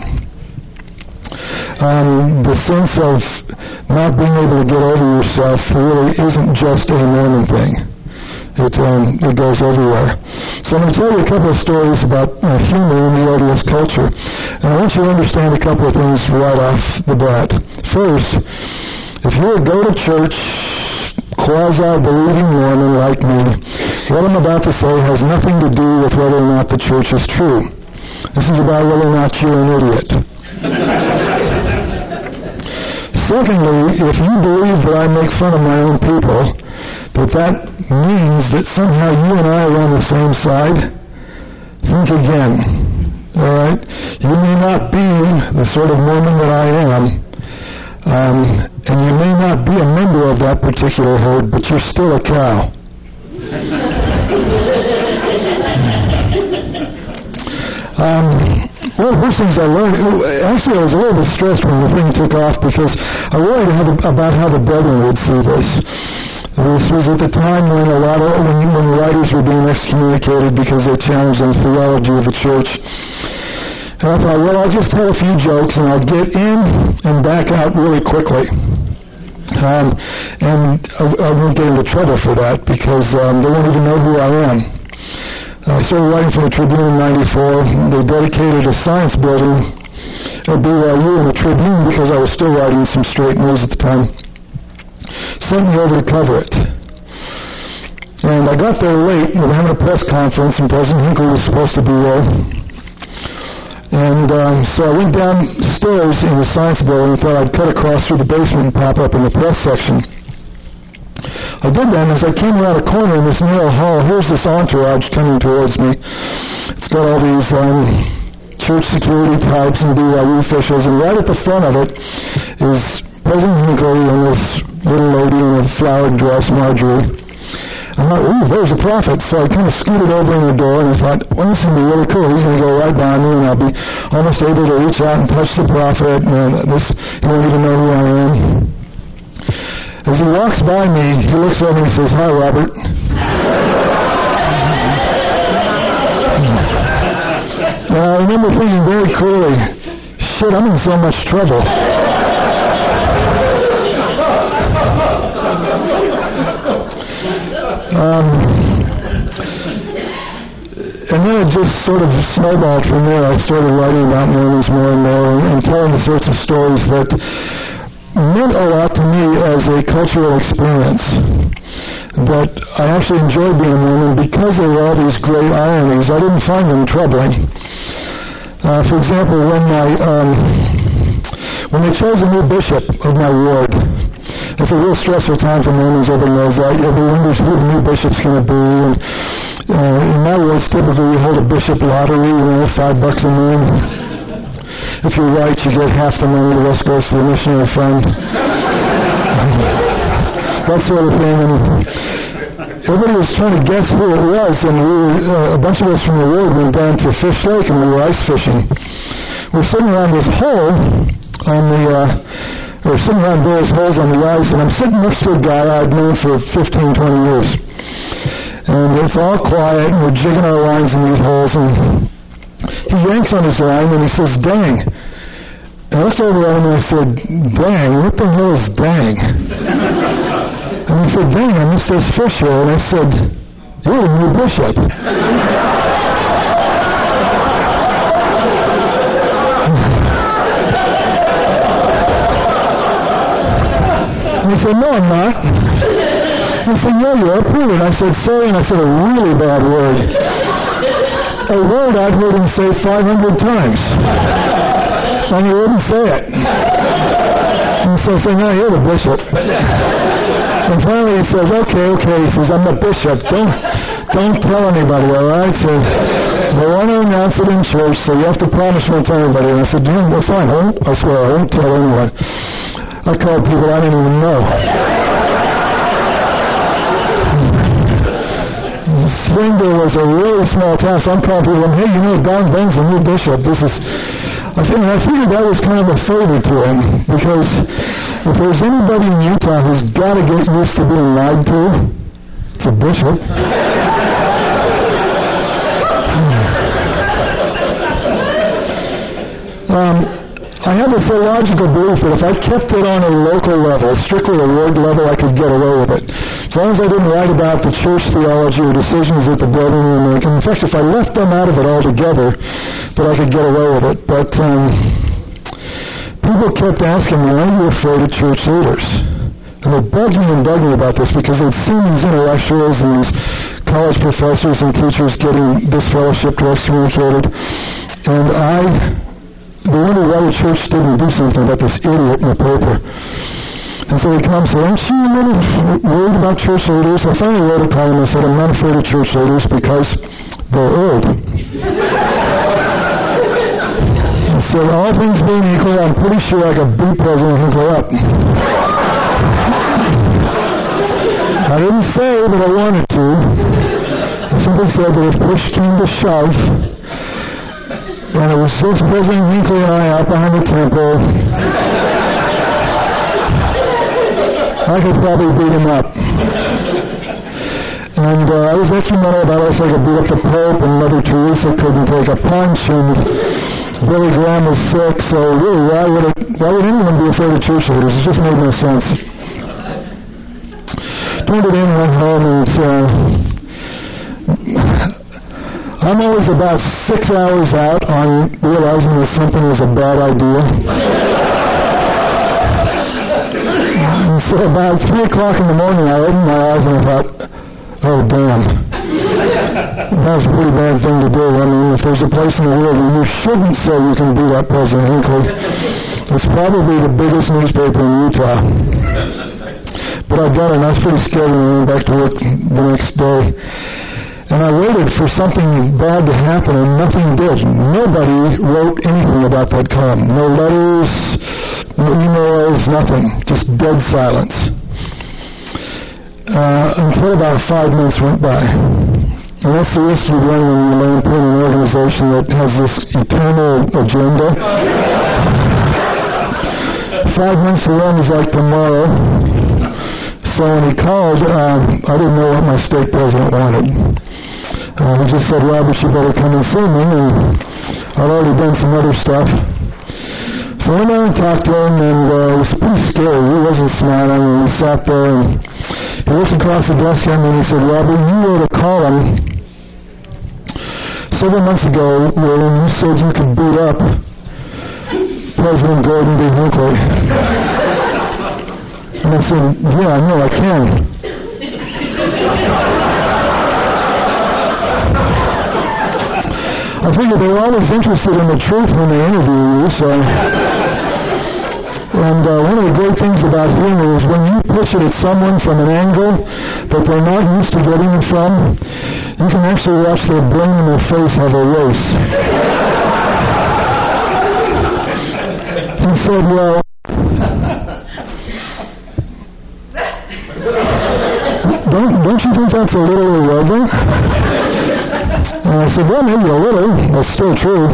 The sense of not being able to get over yourself really isn't just a Mormon thing. It goes everywhere. So I'm going to tell you a couple of stories about humor in the LDS culture. And I want you to understand a couple of things right off the bat. First, if you're a go-to-church, quasi-believing Mormon like me, what I'm about to say has nothing to do with whether or not the church is true. This is about whether or not you're an idiot. Secondly, if you believe that I make fun of my own people, that means that somehow you and I are on the same side, think again. All right? You may not be the sort of Mormon that I am, and you may not be a member of that particular herd, but you're still a cow. One of the first things I learned, actually I was a little bit stressed when the thing took off because I worried about how the brethren would see this. This was at the time when when writers were being excommunicated because they challenged the theology of the church. And I thought, well, I'll just tell a few jokes and I'll get in and back out really quickly. And I won't get into trouble for that because they won't even know who I am. I started writing for the Tribune in '94. They dedicated a science building at BYU in the Tribune because I was still writing some straight news at the time. Sent me over to cover it. And I got there late. We were having a press conference, and President Hinckley was supposed to be there. And so I went downstairs in the science building and thought I'd cut across through the basement and pop up in the press section. I did that, and as I came around a corner in this narrow hall, here's this entourage coming towards me. It's got all these church security types and BYU officials, and right at the front of it is President Hinckley and this little lady in a flowered dress, Marjorie. I'm like, ooh, there's a prophet. So I kind of scooted over in the door, and I thought, well, this is going to be really cool. He's going to go right by me, and I'll be almost able to reach out and touch the prophet, and he won't even know who I am. As he walks by me, he looks over and he says, "Hi, Robert." Now, I remember thinking very clearly, shit, I'm in so much trouble. And then it just sort of snowballed from there. I started writing about Mormons more and more and telling the sorts of stories that meant a lot to me as a cultural experience. But I actually enjoyed being a Mormon because there were all these great ironies. I didn't find them troubling. For example, when they chose a new bishop of my ward, it's a real stressful time for Mormons. Everyone knows that. Everyone wonders who the new bishop's going to be. And in my wards, typically we hold a bishop lottery, $5 a man. If you're right, you get half the money. The rest goes to the missionary fund. That sort of thing. And everybody was trying to guess who it was, and a bunch of us from the road went down to Fish Lake and we were ice fishing. We're sitting around this hole sitting around various holes on the ice, and I'm sitting next to a guy I'd known for 15, 20 years. And it's all quiet, and we're jigging our lines in these holes, and he yanks on his line, and he says, "Dang." And I looked over at him and I said, "Dang, what the hell is dang?" And he said, "Dang, I missed this fish here." And I said, "You're the new bishop." And he said, "No, I'm not." I said, "Yeah, you are. Prove it." I said, "Sorry," and I said a really bad word. A word I'd heard him say 500 times. And he wouldn't say it. And so I said, "No, you're the bishop." And finally he says, okay. He says, "I'm the bishop. Don't tell anybody, all right? So I want to announce it in church, so you have to promise you won't tell anybody." And I said, "Well, fine. I swear I won't tell anyone." I called people I didn't even know. Springdale was a really small town, so I'm calling people, "Hey, Don Ben's the new bishop. I figured that was kind of a favor to him, because if there's anybody in Utah who's got to get used to being lied to, it's a bishop. I have a theological belief that if I kept it on a local level, strictly a ward level, I could get away with it. As long as I didn't write about the church theology or decisions that the brethren were making. In fact, if I left them out of it altogether, that I could get away with it. But people kept asking me, "Are you afraid of church leaders?" And they're bugging me about this because they've seen these intellectuals and these college professors and teachers getting disfellowshipped or excommunicated. And they wonder why the church didn't do something about this idiot in the paper. And so they come and say, "Aren't you a little worried about church leaders?" I finally wrote a column and said, "I'm not afraid of church leaders because they're old." I said, "All things being equal, I'm pretty sure I could beat President Hinckley up." I didn't say that I wanted to. I simply said that if push came to shove, and it was just President Hinckley and I out behind the temple, I could probably beat him up. And I was ecumenical about it, so I could beat up the Pope, and Mother Teresa couldn't take a punch, and Billy Graham was sick, so really, why would anyone be afraid of church leaders? It just made no sense. Turned it in, went home, and I'm always about 6 hours out on realizing that something was a bad idea. And so about 3 o'clock in the morning, I opened my eyes and I thought, "Oh, damn. That was a pretty bad thing to do. I mean, if there's a place in the world where you shouldn't say you can beat up President Hinckley, it's probably the biggest newspaper in Utah." But I got it, and I was pretty scared when I went back to work the next day. And I waited for something bad to happen, and nothing did. Nobody wrote anything about that column. No letters, no emails, nothing. Just dead silence. Until about 5 months went by. And that's the risk you run when you land in an organization that has this eternal agenda. 5 months to run is like tomorrow. So when he called, I didn't know what my state president wanted. He just said, "Robert, you better come and see me," and I'd already done some other stuff. So I went down and talked to him, and it was pretty scary. He wasn't smiling, and we sat there, and he looked across the desk at me, and he said, "Robert, you wrote a column several months ago where you said you could beat up President Gordon B. Hinckley." And I said, yeah, I know I can. I figured they're always interested in the truth when they interview you, so... And one of the great things about humor is when you pitch it at someone from an angle that they're not used to getting it from, you can actually watch their brain and their face have a race. He said, well, don't you think that's a little irreverent? And I said, well, maybe a little. That's still true.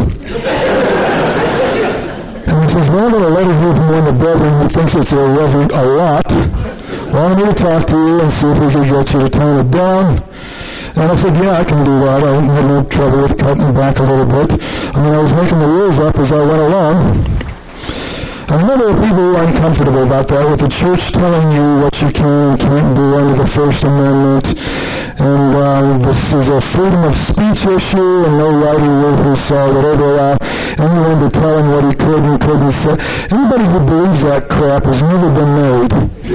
And he says, well, I got a letter here from one of the brethren who thinks it's irreverent a lot. Wanted me to talk to you and see if we could get you to tone it down. And I said, yeah, I can do that. I had no trouble with cutting back a little bit. I mean, I was making the rules up as I went along. And I know there are people who are uncomfortable about that, with the church telling you what you can and can't do under the First Amendment. And this is a freedom of speech issue, and no writer worth his salt would ever allow anyone to tell him what he could and couldn't say. Anybody who believes that crap has never been married.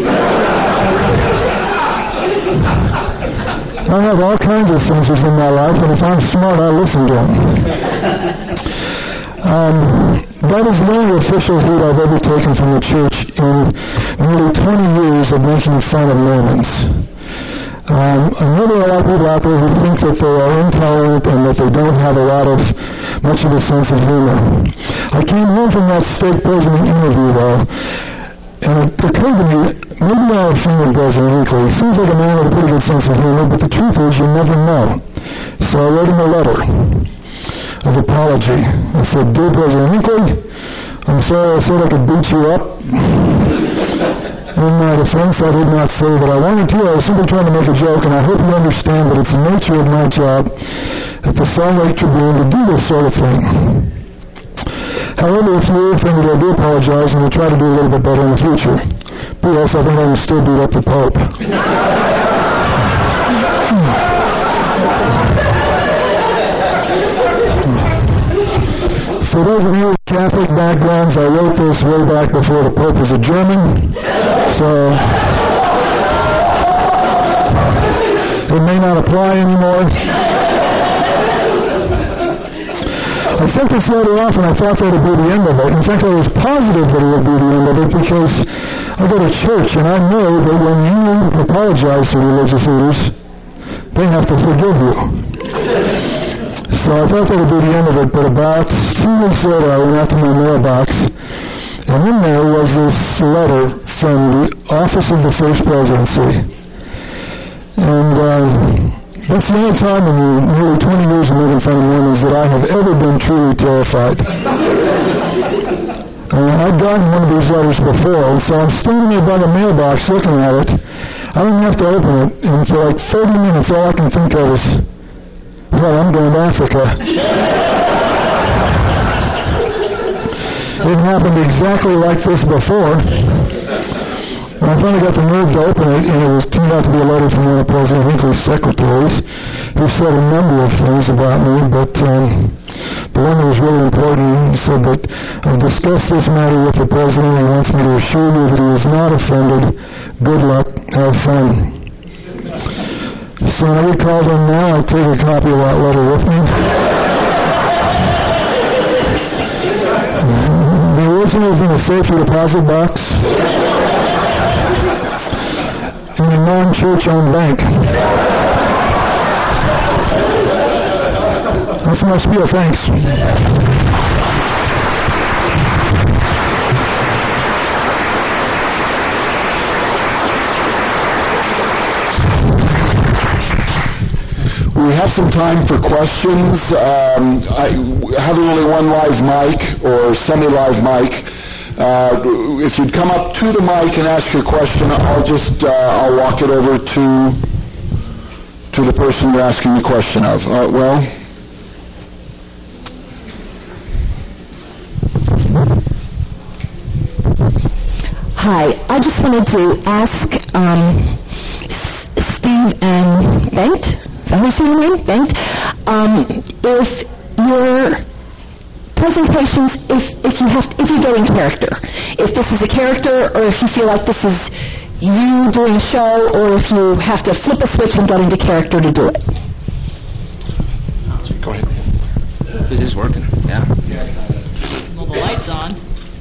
I have all kinds of censors in my life, and if I'm smart, I listen to them. That is the only official heat I've ever taken from the church in nearly 20 years of making fun of Mormons. I know there are a lot of people out there who think that they are intolerant and that they don't have much of a sense of humor. I came home from that stake president interview, though, and it occurred to me, maybe I offended President Hinckley. He seems like a man with a pretty good sense of humor, but the truth is you never know. So I wrote him a letter of apology. I said, dear President Hinckley, I'm sorry I said I could beat you up. In my defense, I did not say that I wanted to. I was simply trying to make a joke, and I hope you understand that it's the nature of my job at the Salt Lake Tribune to do this sort of thing. However, if you're offended, I do apologize, and we'll try to do a little bit better in the future. P.S. I think I can still beat up the Pope. For those of you with Catholic backgrounds, I wrote this way back before the Pope was a German, so it may not apply anymore. I sent this letter off and I thought that would be the end of it. In fact, I was positive that it would be the end of it because I go to church and I know that when you apologize to religious leaders, they have to forgive you. So I thought that would be the end of it, but about 2 weeks later I went out to my mailbox, and in there was this letter from the Office of the First Presidency. And that's the only time in the nearly 20 years of making fun of Mormons that I have ever been truly terrified. I'd gotten one of these letters before, and so I'm standing there by the mailbox looking at it. I didn't have to open it, and for like 30 minutes all I can think of is, well, I'm going to Africa. It happened exactly like this before. When I finally got the nerve to open it, and it turned out to be a letter from one of President Hinckley's secretaries, who said a number of things about me, but the one that was really important, he said that I've discussed this matter with the President. He wants me to assure you that he is not offended. Good luck. Have fun. So I recall them now. I'll take a copy of that letter with me. The original is in a safety deposit box in a non-church-owned bank. That's my spiel. Thanks. We have some time for questions. Having only one live mic or semi-live mic, if you'd come up to the mic and ask your question, I'll walk it over to the person you're asking the question of. Hi, I just wanted to ask Steve and Bengt, is that how you say your name? Bengt? If your presentations, if you get in character, if this is a character or if you feel like this is you doing a show or if you have to flip a switch and get into character to do it. Go ahead. This is working, yeah. Well, the light's on.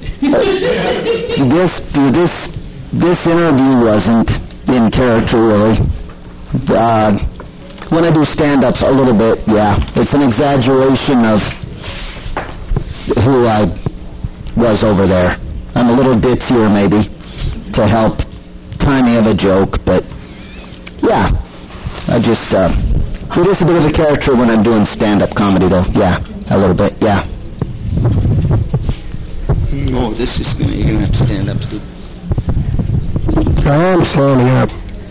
This interview wasn't in character, really. When I do stand-ups, a little bit, yeah. It's an exaggeration of who I was over there. I'm a little ditzier, maybe, to help timing of a joke, but yeah, I just, it is a bit of a character when I'm doing stand-up comedy, though. Yeah, a little bit, yeah. Oh, this is gonna, you're gonna have to stand up, Steve. I am standing up.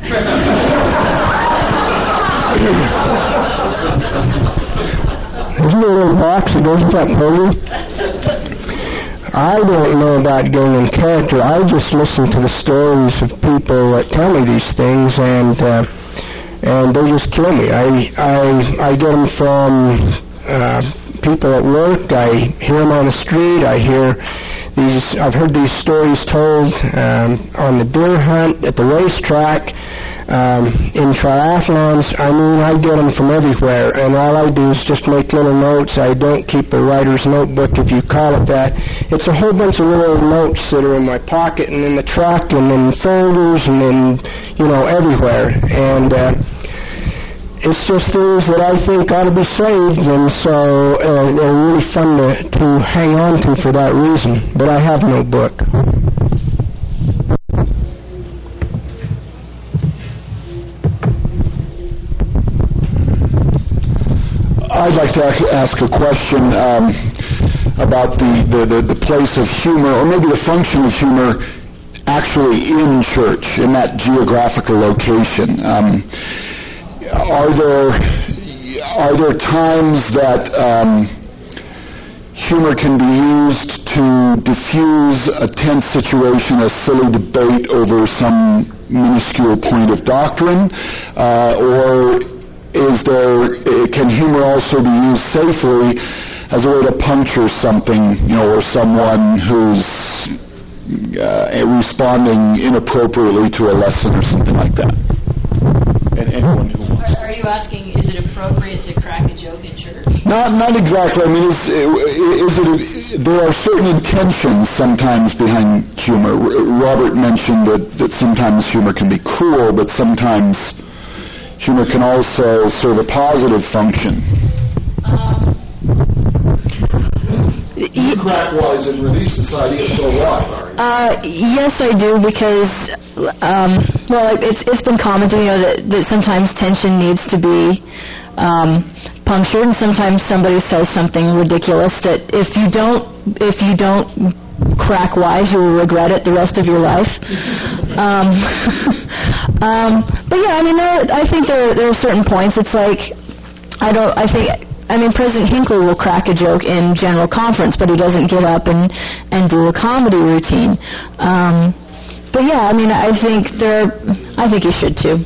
Isn't there a little box that goes with that podium? I don't know about going in character. I just listen to the stories of people that tell me these things, and they just kill me. I get them from people at work. I hear them on the street. I've heard these stories told on the deer hunt, at the racetrack, in triathlons. I mean, I get them from everywhere, and all I do is just make little notes. I don't keep a writer's notebook, if you call it that. It's a whole bunch of little notes that are in my pocket and in the truck and in folders and in, everywhere. And it's just things that I think ought to be saved, and so they're really fun to hang on to for that reason. But I have no book. I'd like to ask a question about the place of humor, or maybe the function of humor actually in church, in that geographical location. Are there times that humor can be used to diffuse a tense situation, a silly debate over some minuscule point of doctrine, or can humor also be used safely as a way to puncture something, or someone who's responding inappropriately to a lesson or something like that? And anyone who wants. Are you asking, is it appropriate to crack a joke in church? Not exactly. I mean, there are certain intentions sometimes behind humor. Robert mentioned that sometimes humor can be cruel, but sometimes humor can also serve a positive function. You crack wise in Relief Society, so what? Yes, I do, because it's been commented, that sometimes tension needs to be punctured, and sometimes somebody says something ridiculous that if you don't crack wise, you will regret it the rest of your life. But yeah, I mean, I think there are certain points. It's like, President Hinckley will crack a joke in general conference, but he doesn't get up and do a comedy routine. But yeah, I mean, I think he should too.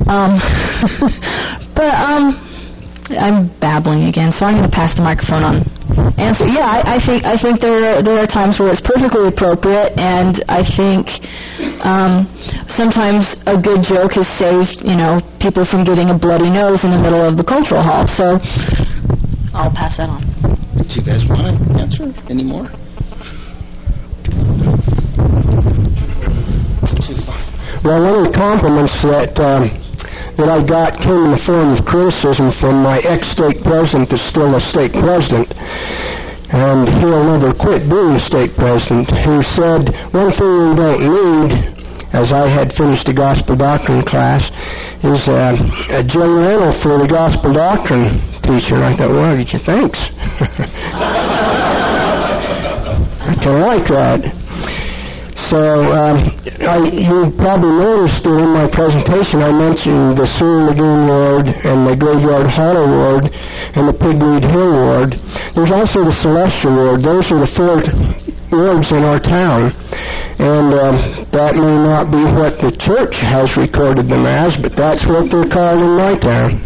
I'm babbling again, so I'm going to pass the microphone on. Answer. Yeah, I think there are times where it's perfectly appropriate, and I think sometimes a good joke has saved people from getting a bloody nose in the middle of the cultural hall. So I'll pass that on. Do you guys want to answer any more? Well, one of the compliments that I got came in the form of criticism from my ex-stake president that's still a stake president, and he'll never quit being a stake president, who said, one thing we don't need, as I had finished the gospel doctrine class, is a Jim Reynolds for the gospel doctrine teacher. And I thought, well, thanks. I kind of like that. So you probably noticed that in my presentation I mentioned the Sewell Lagoon Ward and the Graveyard Hollow Ward and the Pigweed Hill Ward. There's also the Celestial Ward. Those are the 4 wards in our town. And that may not be what the church has recorded them as, but that's what they're called in my town.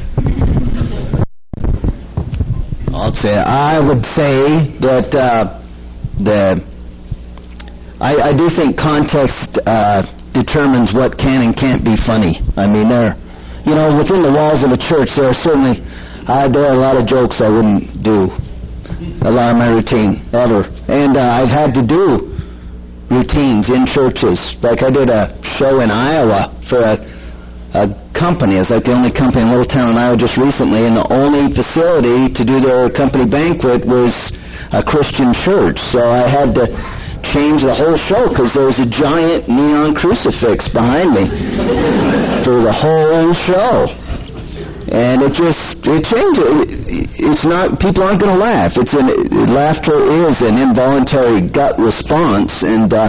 I would say that I do think context determines what can and can't be funny. I mean, within the walls of a church, there are a lot of jokes I wouldn't do. A lot of my routine, ever. And I've had to do routines in churches. Like I did a show in Iowa for a company. It's like the only company in a little town in Iowa just recently, and the only facility to do their company banquet was a Christian church. So I had to change the whole show because there was a giant neon crucifix behind me for the whole show. And it changed. It's not, people aren't going to laugh. Laughter is an involuntary gut response, and they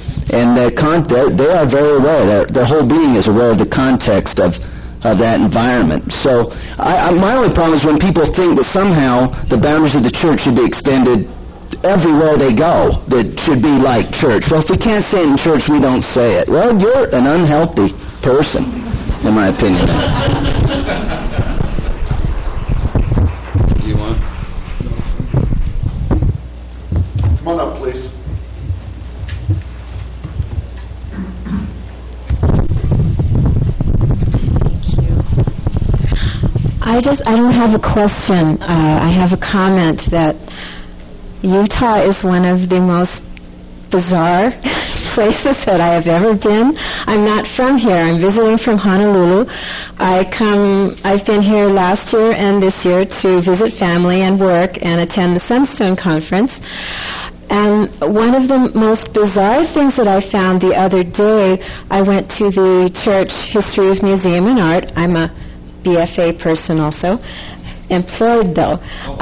are very aware. Their whole being is aware of the context of that environment. So my only problem is when people think that somehow the boundaries of the church should be extended everywhere they go, that should be like church. Well, if we can't say it in church, we don't say it. Well, you're an unhealthy person, in my opinion. Do you want? Come on up, please. I don't have a question. I have a comment that Utah is one of the most bizarre places that I have ever been. I'm not from here. I'm visiting from Honolulu. I've been here last year and this year to visit family and work and attend the Sunstone Conference. And one of the most bizarre things that I found the other day, I went to the Church History of Museum and Art. I'm a BFA person also. Employed though.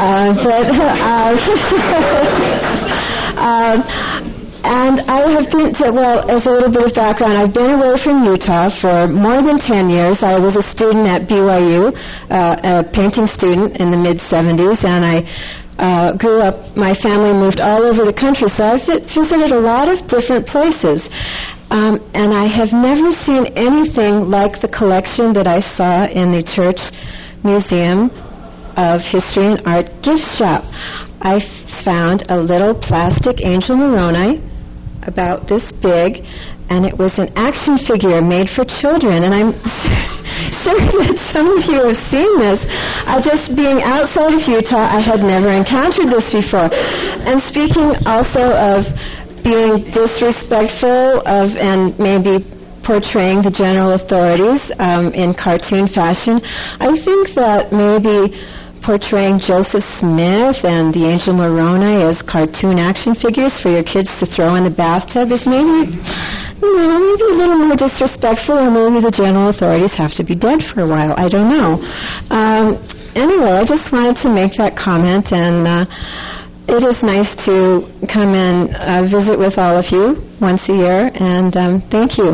And I have been to, as a little bit of background, I've been away from Utah for more than 10 years. I was a student at BYU, a painting student in the mid-'70s, and I grew up, my family moved all over the country, so I've visited a lot of different places. And I have never seen anything like the collection that I saw in the Church Museum of History and Art gift shop. I found a little plastic Angel Moroni about this big, and it was an action figure made for children, and I'm sure that some of you have seen this. Just being outside of Utah, I had never encountered this before. And speaking also of being disrespectful of and maybe portraying the general authorities in cartoon fashion, I think that maybe portraying Joseph Smith and the Angel Moroni as cartoon action figures for your kids to throw in the bathtub is maybe a little more disrespectful, or maybe the general authorities have to be dead for a while. I don't know. Anyway, I just wanted to make that comment, and it is nice to come and visit with all of you once a year, and thank you.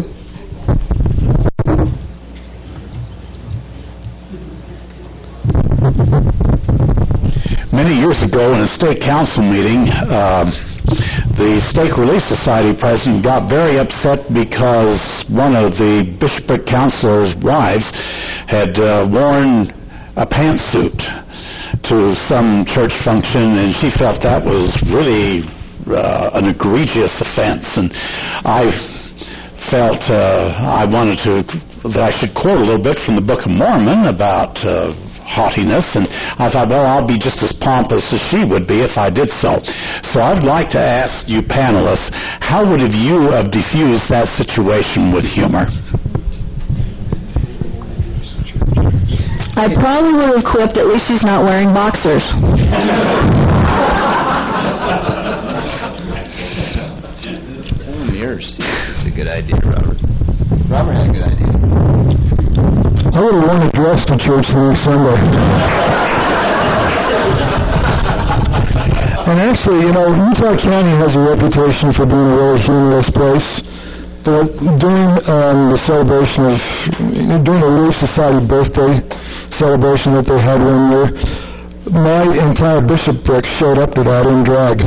Many years ago in a stake council meeting, the Stake Relief Society president got very upset because one of the bishopric counselor's wives had worn a pantsuit to some church function, and she felt that was really an egregious offense. And I felt that I should quote a little bit from the Book of Mormon about haughtiness, and I thought, well, I'll be just as pompous as she would be if I did so. So I'd like to ask you panelists, how would you have diffused that situation with humor? I probably would have quipped, at least she's not wearing boxers. 10 years. That's a good idea, Robert. Robert had a good idea. I would have worn a dress to church the next Sunday. And actually, Utah County has a reputation for being a really humorous place. But during the celebration during the Relief Society birthday celebration that they had one year, my entire bishopric showed up to that in drag.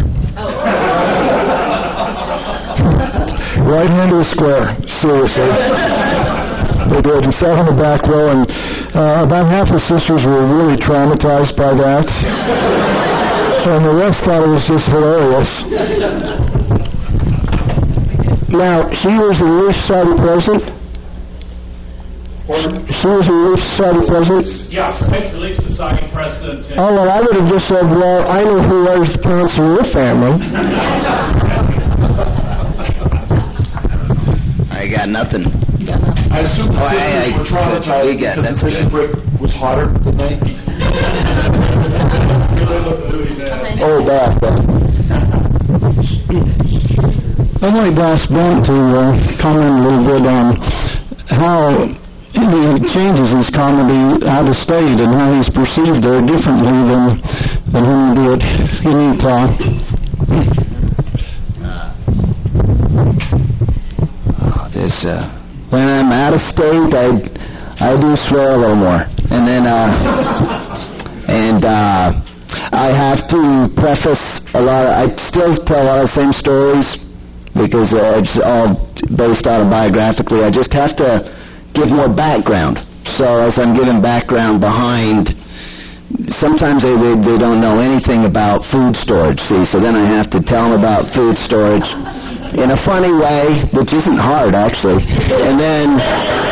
Right into the square, seriously. They did. We sat in the back row, and about half the sisters were really traumatized by that. And the rest thought it was just hilarious. Now, she was the Relief Society president? She was the Relief Society president? Yes, State Relief Society president. Oh, well, I would have just said, well, I know who was the cancer in your family. I got nothing. I assume the sisters were traumatized because the bishopric was hotter than they. Oh, bad. I'd like to ask Ben to comment a little bit on how he changes his comedy out of state and how he's perceived there differently than when he did in Utah. When I'm out of state, I do swear a little more, and then I have to preface a lot. I still tell a lot of the same stories because it's all based autobiographically. I just have to give more background. So as I'm giving background behind, sometimes they don't know anything about food storage. See, so then I have to tell them about food storage in a funny way, which isn't hard actually, and then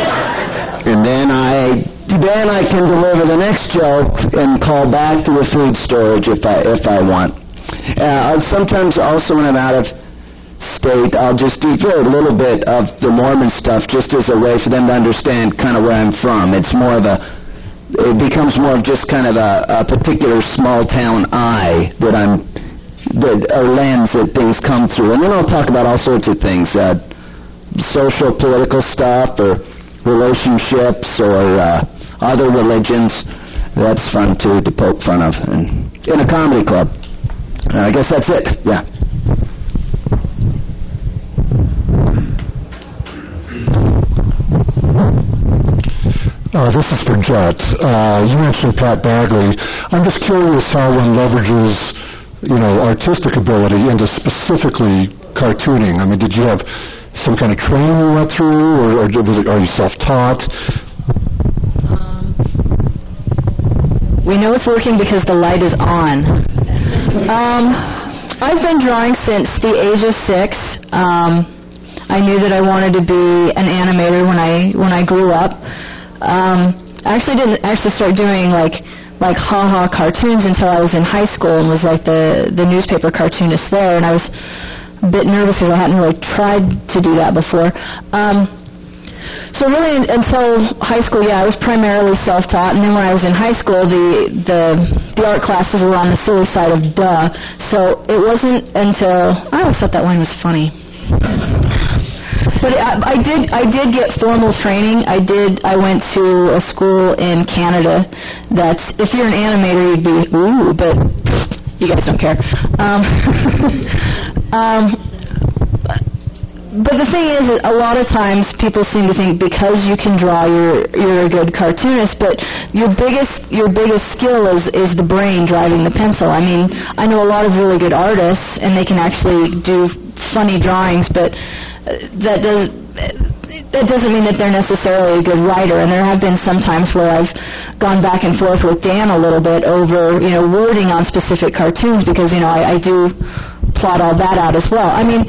I can deliver the next joke and call back to the food storage if I want. Sometimes also when I'm out of state, I'll just do a little bit of the Mormon stuff just as a way for them to understand kind of where I'm from. It becomes more of just kind of a particular small town eye a lens that things come through. And then I'll talk about all sorts of things, social, political stuff, or relationships, or other religions. That's fun, too, to poke fun of in a comedy club. I guess that's it, yeah. This is for Jet. You mentioned Pat Bagley. I'm just curious how one leverages artistic ability into specifically cartooning. I mean, did you have some kind of training you went through, or are you self-taught? We know it's working because the light is on. I've been drawing since the age of 6. I knew that I wanted to be an animator when I grew up. I actually didn't start doing like ha-ha cartoons until I was in high school and was like the newspaper cartoonist there, and I was a bit nervous because I hadn't really tried to do that before. So really until high school, I was primarily self-taught, and then when I was in high school, the art classes were on the silly side of duh, so it wasn't until, I always thought that line was funny. But I did get formal training. I went to a school in Canada that's, if you're an animator, you'd be, ooh, but you guys don't care. But the thing is, a lot of times people seem to think because you can draw, you're a good cartoonist, but your biggest skill is the brain driving the pencil. I mean, I know a lot of really good artists, and they can actually do funny drawings, but that doesn't mean that they're necessarily a good writer. And there have been some times where I've gone back and forth with Dan a little bit over, wording on specific cartoons because, I do plot all that out as well. I mean,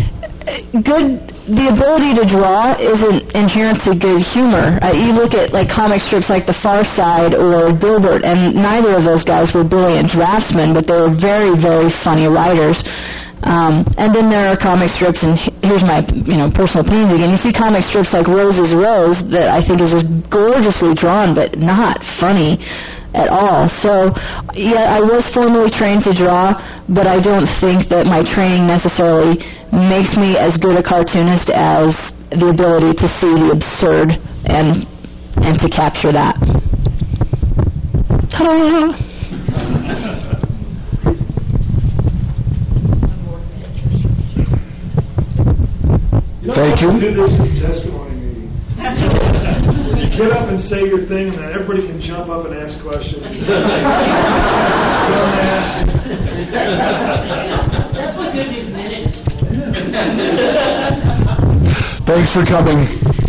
the ability to draw isn't inherent to good humor. You look at like comic strips like The Far Side or Dilbert, and neither of those guys were brilliant draftsmen, but they were very, very funny writers. And then there are comic strips, and here's my personal opinion again. You see comic strips like Rose is Rose that I think is just gorgeously drawn, but not funny at all. So, I was formally trained to draw, but I don't think that my training necessarily makes me as good a cartoonist as the ability to see the absurd and to capture that. Ta-da! Thank you. Do this in testimony meeting. You get up and say your thing, and then everybody can jump up and ask questions. That's what Good News Minute is. Thanks for coming.